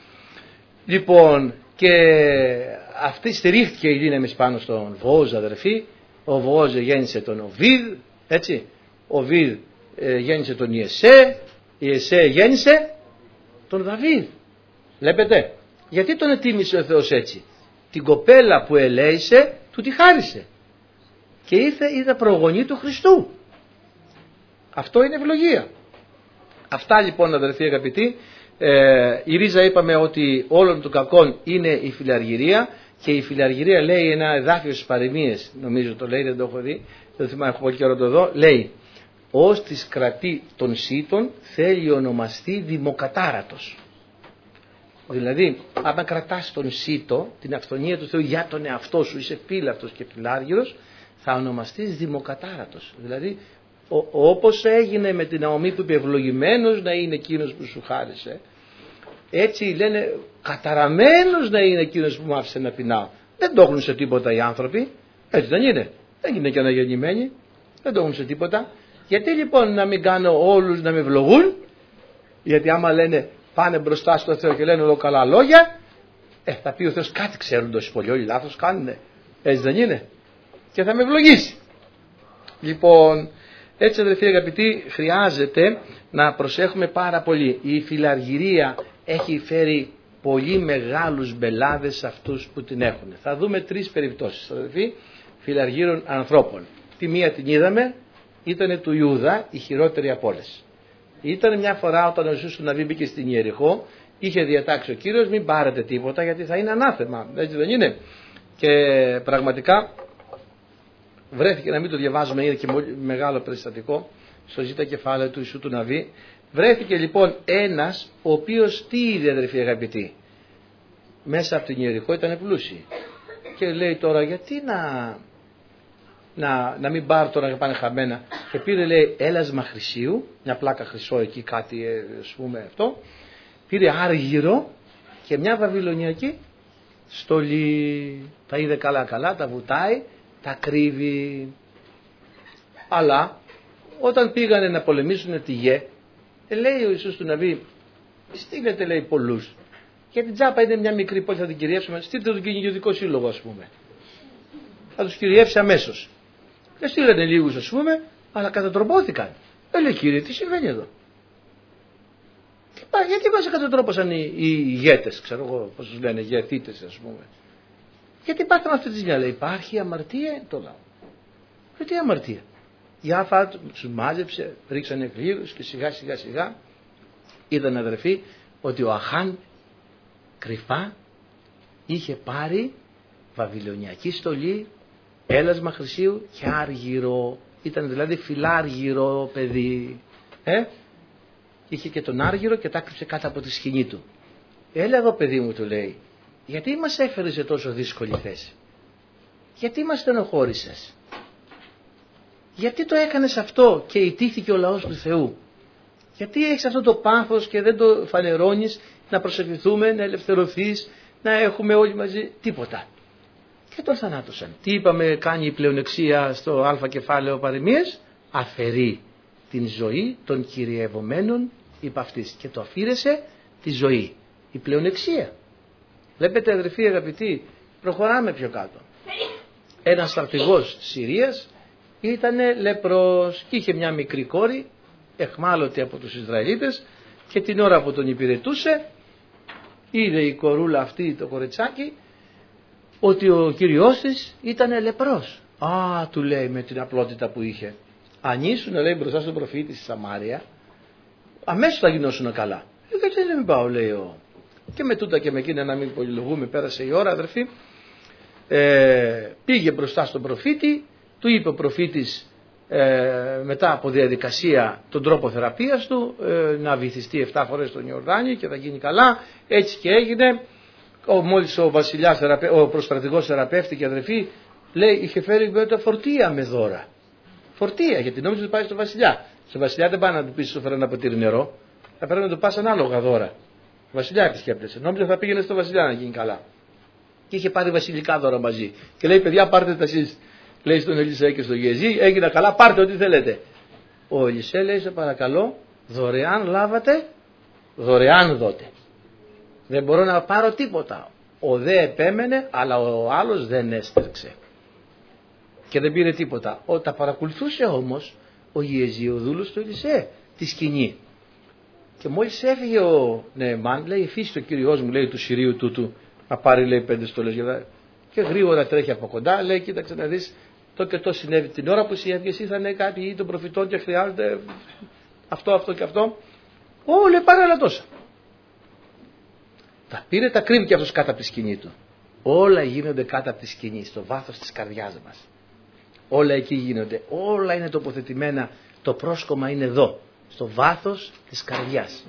Λοιπόν, και αυτή στηρίχθηκε η δύναμη πάνω στον Βοόζ, αδερφοί. Ο Βοόζ γέννησε τον Οβίδ, έτσι. Ο Οβίδ ε, γέννησε τον Ιεσέ. Η Ιεσέ γέννησε τον Δαβίδ. Βλέπετε. Γιατί τον ετοίμησε ο Θεός έτσι? την κοπέλα που ελέησε του τη χάρισε. Και ήρθε, είδα προγονή του Χριστού. Αυτό είναι ευλογία. Αυτά λοιπόν αδερφοί αγαπητοί, ε, η ρίζα είπαμε ότι όλων των κακών είναι η φιλαργυρία, και η φιλαργυρία λέει ένα εδάφιο στις παροιμίες, νομίζω το λέει, δεν το έχω δει, δεν θυμάμαι, έχω πολύ καιρό το δω, λέει «Ως της κρατεί των σύτων θέλει ονομαστεί δημοκατάρατος». Δηλαδή, άμα κρατάς τον σύτο, την αυθονία του Θεού για τον εαυτό σου, είσαι φύλαυτος και φιλάργυρος, θα ονομαστείς δημοκατάρατος. Δηλαδή, ο, όπως έγινε με την Ναομή που είπε ευλογημένος να είναι εκείνος που σου χάρισε, έτσι λένε καταραμένος να είναι εκείνος που μου άφησε να πεινάω. Δεν το έχουν σε τίποτα οι άνθρωποι, έτσι δεν είναι. Δεν είναι και αναγεννημένοι, δεν το έχουν σε τίποτα. Γιατί λοιπόν να μην κάνω όλους να με ευλογούν, γιατί άμα λένε πάνε μπροστά στο Θεό και λένε όλο καλά λόγια, ε, θα πει ο Θεός κάτι ξέρουν τόσοι πολλοί, όλοι λάθος κάνουνε, έτσι δεν είναι, και θα με ευλογήσει. Λοιπόν, έτσι αδελφοί αγαπητοί, χρειάζεται να προσέχουμε πάρα πολύ. Η φιλαργυρία έχει φέρει πολύ μεγάλους μπελάδες σε αυτούς που την έχουν. Θα δούμε τρεις περιπτώσεις αδελφοί φιλαργύρων ανθρώπων. Τη μία την είδαμε, ήταν του Ιούδα, η χειρότερη από όλες. Ήταν μια φορά όταν ο Ιησούς του Ναβί μπήκε στην Ιεριχώ, είχε διατάξει ο Κύριος μην πάρετε τίποτα γιατί θα είναι ανάθεμα, έτσι δεν είναι? Και πραγματικά βρέθηκε, να μην το διαβάζουμε, είναι και μεγάλο περιστατικό, στο ζήτα κεφάλαιο του Ιησού του Ναβί. Βρέθηκε λοιπόν ένας ο οποίος τι είδε αδερφοί αγαπητοί? Μέσα από την Ιεριχώ ήταν πλούσιοι. Και λέει τώρα γιατί να, να, να μην πάρω τώρα να πάνε χαμένα. Και πήρε λέει έλασμα χρυσίου, μια πλάκα χρυσό εκεί κάτι ας πούμε αυτό. Πήρε άργυρο και μια βαβυλωνιακή στολή. Τα είδε καλά καλά, τα βουτάει, τα κρύβει. Αλλά όταν πήγανε να πολεμήσουν τη Γε, λέει ο Ιησούς του Ναβί, στείλετε λέει πολλούς. Γιατί την τζάπα είναι μια μικρή πόλη, θα την κυριεύσουμε. Στείλτε τον κυνηγιωτικό σύλλογο, ας πούμε. Θα τους κυριεύσει αμέσως. Δεν στείλανε λίγους, ας πούμε, αλλά κατατροπώθηκαν. Ε, λέει Κύριε, τι συμβαίνει εδώ? Γιατί μας κατατρόπωσαν οι, οι ηγέτες, ξέρω εγώ πώς τους λένε, ηγετήτες, ας πούμε. Γιατί πάθαμε αυτή τη ζημιά? Λέει, υπάρχει αμαρτία το λαό. Ε, τι αμαρτία? Η Άφα τους μάζεψε, ρίξανε κλήρους και σιγά σιγά σιγά είδαν αδερφοί ότι ο Αχάν κρυφά είχε πάρει βαβυλωνιακή στολή, έλασμα χρυσίου και άργυρο. Ήταν δηλαδή φιλάργυρο παιδί. Ε? Είχε και τον άργυρο και τα κρύψε κάτω από τη σκηνή του. Έλα εδώ παιδί μου, του λέει, γιατί μας έφερε σε τόσο δύσκολη θέση? Γιατί μας στενοχώρησες? Γιατί το έκανες αυτό και ητήθηκε ο λαός του Θεού? Γιατί έχεις αυτό το πάθος και δεν το φανερώνεις να προσευχηθούμε, να ελευθερωθείς, να έχουμε όλοι μαζί? Τίποτα. Και τον θανάτωσαν. Τι είπαμε κάνει η πλεονεξία στο α κεφάλαιο παροιμίες? Αφαιρεί την ζωή των κυριευομένων υπ' αυτής και το αφήρεσε τη ζωή. Η πλεονεξία. Βλέπετε αδερφοί αγαπητοί, προχωράμε πιο κάτω. Ένας στρατηγός της Συρίας ήταν λεπρός και είχε μια μικρή κόρη εχμάλωτη από τους Ισραηλίτες και την ώρα που τον υπηρετούσε είδε η κορούλα αυτή, το κοριτσάκι, ότι ο Κύριος της ήταν λεπρός. Α, του λέει με την απλότητα που είχε, αν ήσουν λέει μπροστά στον προφήτη στη Σαμάρια αμέσως θα γινώσουν καλά. Ε, γιατί δεν πάω, λέει ο. Και με τούτα και με εκείνα να μην πολυλογούμε, πέρασε η ώρα αδερφοί. Ε, πήγε μπροστά στον προφήτη, του είπε ο προφήτης ε, μετά από διαδικασία τον τρόπο θεραπείας του, ε, να βυθιστεί εφτά φορές στον Ιορδάνη και θα γίνει καλά. Έτσι και έγινε. Ο, μόλις ο βασιλιάς, ο προστρατηγός θεραπεύτηκε αδερφοί, λέει είχε φέρει τα φορτία με δώρα. Φορτία, γιατί νόμιζε ότι πάει στο βασιλιά. Στο βασιλιά δεν πάει να του πει σου φέρω ένα ποτήρι νερό, θα πρέπει να του πας ανάλογα δώρα. Ο βασιλιά επισκέπτεσαι. Νόμιζε θα πήγαινε στο βασιλιά να γίνει καλά. Και είχε πάρει βασιλικά δώρα μαζί. Και λέει παιδιά πάρτε τα εσείς. Λέει στον Ελισέ και στον Γεζή, έγινα καλά, πάρτε ό,τι θέλετε. Ο Ελισέ λέει σε παρακαλώ, δωρεάν λάβατε, δωρεάν δώτε. Δεν μπορώ να πάρω τίποτα. Ο δε επέμενε, αλλά ο άλλος δεν έστρεξε. Και δεν πήρε τίποτα. Ο, τα παρακολουθούσε όμως ο Γεζή, ο δούλος του Ελισέ, τη σκηνή. Και μόλις έφυγε ο Νεεμάν, λέει, φύση το Κύριος μου, λέει, του Συρίου τούτου, να πάρει, λέει, πέντε στολές. και γρήγορα τρέχει από κοντά, λέει κοίταξε να δεις, το και το συνέβη την ώρα που εσύ έβγες, ήρθανε κάτι ή των προφητών και χρειάζεται αυτό, αυτό και αυτό. Ω, λέει πάρε άλλα τόσα. Τα πήρε, τα κρύβει και αυτός κάτω από τη σκηνή του. Όλα γίνονται κάτω από τη σκηνή, στο βάθος της καρδιάς μας. Όλα εκεί γίνονται, όλα είναι τοποθετημένα, το πρόσκομα είναι εδώ, στο βάθος της καρδιάς.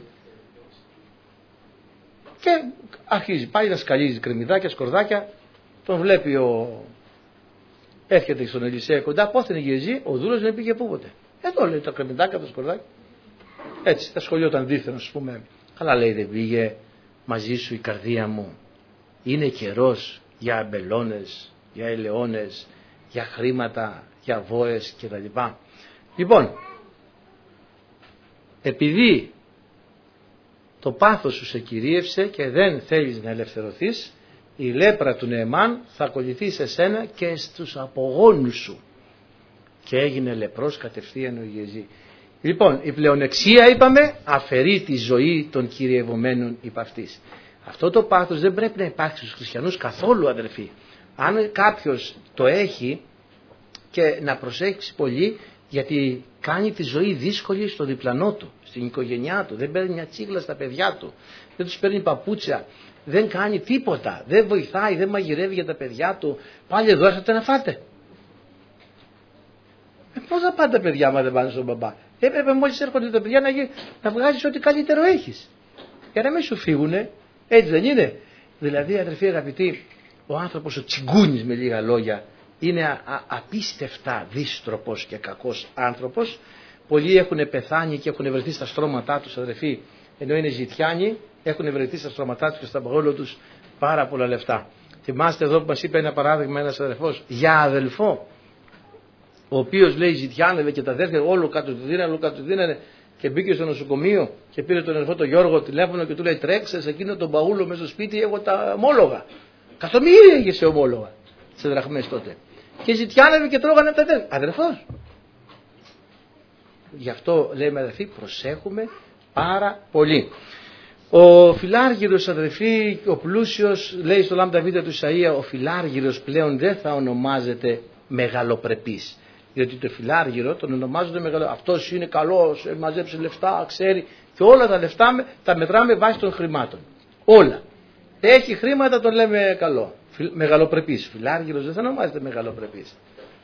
Και αρχίζει, πάει να σκαλίζει κρεμμυδάκια, σκορδάκια, τον βλέπει ο... Έρχεται στον Ελισέα κοντά, πόθεν γυρίζει, ο δούλος δεν πήγε πούποτε. Εδώ λέει τα κρεμμυδάκια, τα σκορδάκια. Έτσι, τα σχολιόταν δίθεν, ας πούμε. Αλλά λέει δεν πήγε μαζί σου η καρδία μου. Είναι καιρός για αμπελώνες, για ελαιώνες, για χρήματα, για βόες κτλ. Λοιπόν, επειδή το πάθος σου σε κυρίευσε και δεν θέλεις να ελευθερωθείς, η λέπρα του Νεεμάν θα ακολουθεί σε σένα και στους απογόνους σου. Και έγινε λεπρός κατευθείαν ο Γεζή. Λοιπόν, η πλεονεξία είπαμε αφαιρεί τη ζωή των κυριευομένων υπ' αυτής. Αυτό το πάθος δεν πρέπει να υπάρξει στους χριστιανούς καθόλου, αδερφοί. Αν κάποιος το έχει, και να προσέξει πολύ, γιατί κάνει τη ζωή δύσκολη στο διπλανό του, στην οικογένειά του, δεν παίρνει μια τσίγλα στα παιδιά του, δεν τους παίρνει παπούτσια, δεν κάνει τίποτα, δεν βοηθάει, δεν μαγειρεύει για τα παιδιά του. Πάλι εδώ έρχεται να φάτε. Ε, πώς θα πάνε τα παιδιά μα δεν πάνε στον μπαμπά? Έπρεπε μόλις έρχονται τα παιδιά να, να βγάζεις ό,τι καλύτερο έχεις, για να μην σου φύγουνε. Έτσι δεν είναι? Δηλαδή, αδερφοί αγαπητοί, ο άνθρωπος ο τσιγκούνης, με λίγα λόγια, είναι α, α, απίστευτα δύστροπος και κακός άνθρωπος. Πολλοί έχουν πεθάνει και έχουν βρεθεί στα στρώματά τους, αδερφοί, ενώ είναι ζητιάνοι, έχουν βρεθεί στα στρώματά τους και στα παγόλο τους πάρα πολλά λεφτά. Θυμάστε εδώ που μας είπε ένα παράδειγμα ένας αδερφός για αδελφό, ο οποίος λέει ζητιάνευε και τα αδέρφια όλο κάτω του δίνανε, όλο κάτω του δίνανε, και μπήκε στο νοσοκομείο και πήρε τον αδερφό τον Γιώργο τηλέφωνο και του λέει τρέξε σε εκείνο τον παούλο μέσα στο σπίτι, έχω τα ομόλογα. Εκατομμύρια είχε σε ομόλογα, σε δραχμές τότε. Και ζητιάνευε και τρώγανε τα αδέρφια. Αδερφός. Γι' αυτό λέμε αδερφοί, προσέχουμε πάρα πολύ. Ο φιλάργυρος, αδερφοί, ο πλούσιος, λέει στο λάμδα β' του Ισαΐα, ο φιλάργυρος πλέον δεν θα ονομάζεται μεγαλοπρεπής. Διότι το φιλάργυρο τον ονομάζονται μεγαλο. Αυτός είναι καλός, μαζέψει λεφτά, ξέρει, και όλα τα λεφτά τα μετράμε βάσει των χρημάτων. Όλα. Έχει χρήματα, τον λέμε καλό. Μεγαλοπρεπής. Φιλάργυρος δεν θα ονομάζεται μεγαλοπρεπής.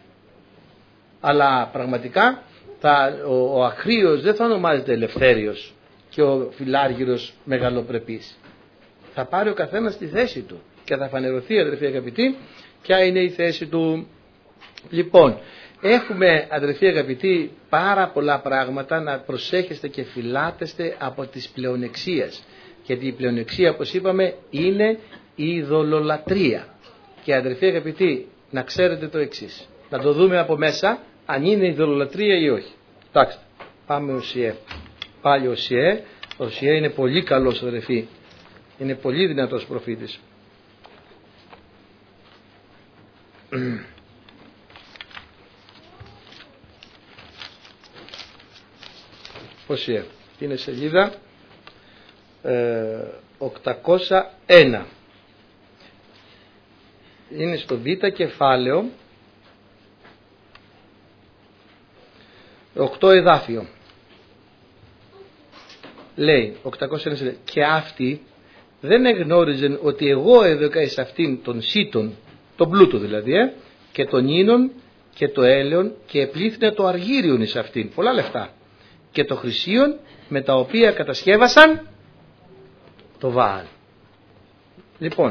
Αλλά πραγματικά τα, ο, ο αχρήος δεν θα ονομάζεται ελευθέριος και ο φιλάργυρος μεγαλοπρεπής. Θα πάρει ο καθένας τη θέση του και θα φανερωθεί, αδερφοί αγαπητοί, ποια είναι η θέση του. Λοιπόν, έχουμε, αδερφοί αγαπητοί, πάρα πολλά πράγματα να προσέχεστε και φυλάτεστε από τις πλεονεξίες. Γιατί η πλεονεξία, όπως είπαμε, είναι η ειδωλολατρεία. Και αδερφοί αγαπητοί, να ξέρετε το εξής. Να το δούμε από μέσα, αν είναι ειδωλολατρεία ή όχι. Κοιτάξτε, πάμε Οσιέ. Πάλι Οσιέ. Ο Οσιέ είναι πολύ καλός, αδερφοί. Είναι πολύ δυνατός προφήτης. Οσιέ. Είναι σελίδα ε, οκτακόσια ένα. Είναι στο β' κεφάλαιο, οκτώ εδάφιο. Λέει οκτακόσια ένα, και αυτοί δεν εγνώριζαν ότι εγώ έδωκα εις αυτήν τον σύτον, τον πλούτο δηλαδή, ε, και τον ίνον και το έλεον, και επλήθυνε το αργύριον εις αυτήν, πολλά λεφτά, και το χρυσίον με τα οποία κατασκεύασαν το Βαάλ. Λοιπόν,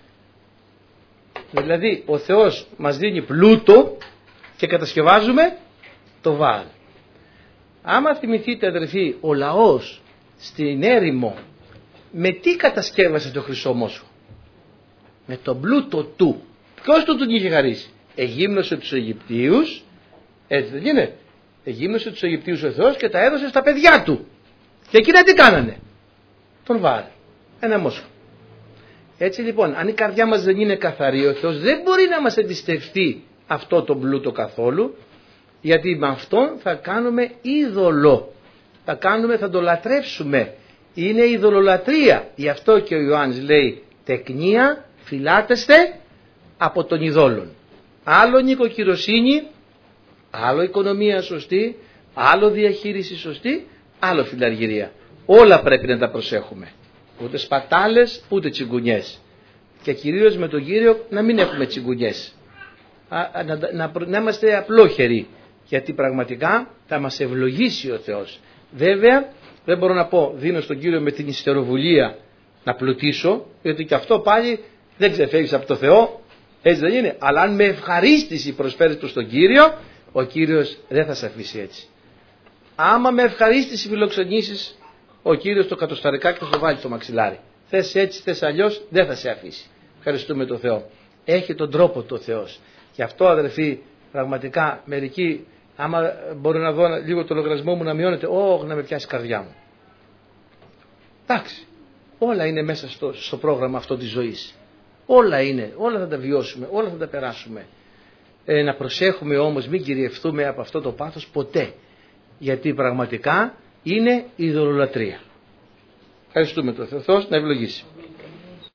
δηλαδή ο Θεός μας δίνει πλούτο και κατασκευάζουμε το Βαάλ. Άμα θυμηθείτε, αδερφοί, ο λαός στην έρημο με τι κατασκεύασε το χρυσό μόσχο? Με τον πλούτο του. Ποιος του τον είχε χαρίσει? Εγύμνωσε τους Αιγυπτίους, έτσι δεν είναι? Εγύμνωσε τους Αιγυπτίους ο Θεός και τα έδωσε στα παιδιά του. Και εκείνα τι κάνανε? Τον Βαάλ. Ένα μόσχο. Έτσι λοιπόν, αν η καρδιά μας δεν είναι καθαρή, ο Θεός δεν μπορεί να μας εμπιστευτεί αυτό το πλούτο καθόλου, γιατί με αυτόν θα κάνουμε είδωλο. Θα κάνουμε, θα το λατρεύσουμε. Είναι ειδωλολατρεία. Γι' αυτό και ο Ιωάννης λέει, τεκνία φυλάτεστε από των ειδόλων. Άλλο νοικοκυροσύνη, άλλο οικονομία σωστή, άλλο διαχείριση σωστή, άλλο φιλαργυρία. Όλα πρέπει να τα προσέχουμε. Ούτε σπατάλες, ούτε τσιγκουνιές. Και κυρίως με τον Κύριο να μην έχουμε τσιγκουνιές. Να, να, να, να είμαστε απλόχεροι. Γιατί πραγματικά θα μας ευλογήσει ο Θεός. Βέβαια δεν μπορώ να πω δίνω στον Κύριο με την ιστεροβουλία να πλουτίσω, γιατί και αυτό πάλι δεν ξεφεύγεις από το Θεό, έτσι δεν είναι. Αλλά αν με ευχαρίστηση προσφέρεις προς τον Κύριο, ο Κύριος δεν θα σε αφήσει έτσι. Άμα με ευχαρίστηση φιλοξενήσεις, ο Κύριος το κατοσταρικάκι θα στο βάλει στο μαξιλάρι. Θες έτσι, θες αλλιώς, δεν θα σε αφήσει. Ευχαριστούμε τον Θεό. Έχει τον τρόπο του ο Θεός. Γι' αυτό αδερφοί, πραγματικά μερικοί, άμα μπορώ να δω λίγο το λογαριασμό μου να μειώνεται, όχι να με πιάσει η καρδιά μου. Εντάξει, όλα είναι μέσα στο, στο πρόγραμμα αυτό της ζωής. Όλα είναι, όλα θα τα βιώσουμε, όλα θα τα περάσουμε. Ε, να προσέχουμε όμως, μην κυριευτούμε από αυτό το πάθος ποτέ. Γιατί πραγματικά είναι ειδωλολατρία. Ευχαριστούμε τον Θεό να ευλογήσει.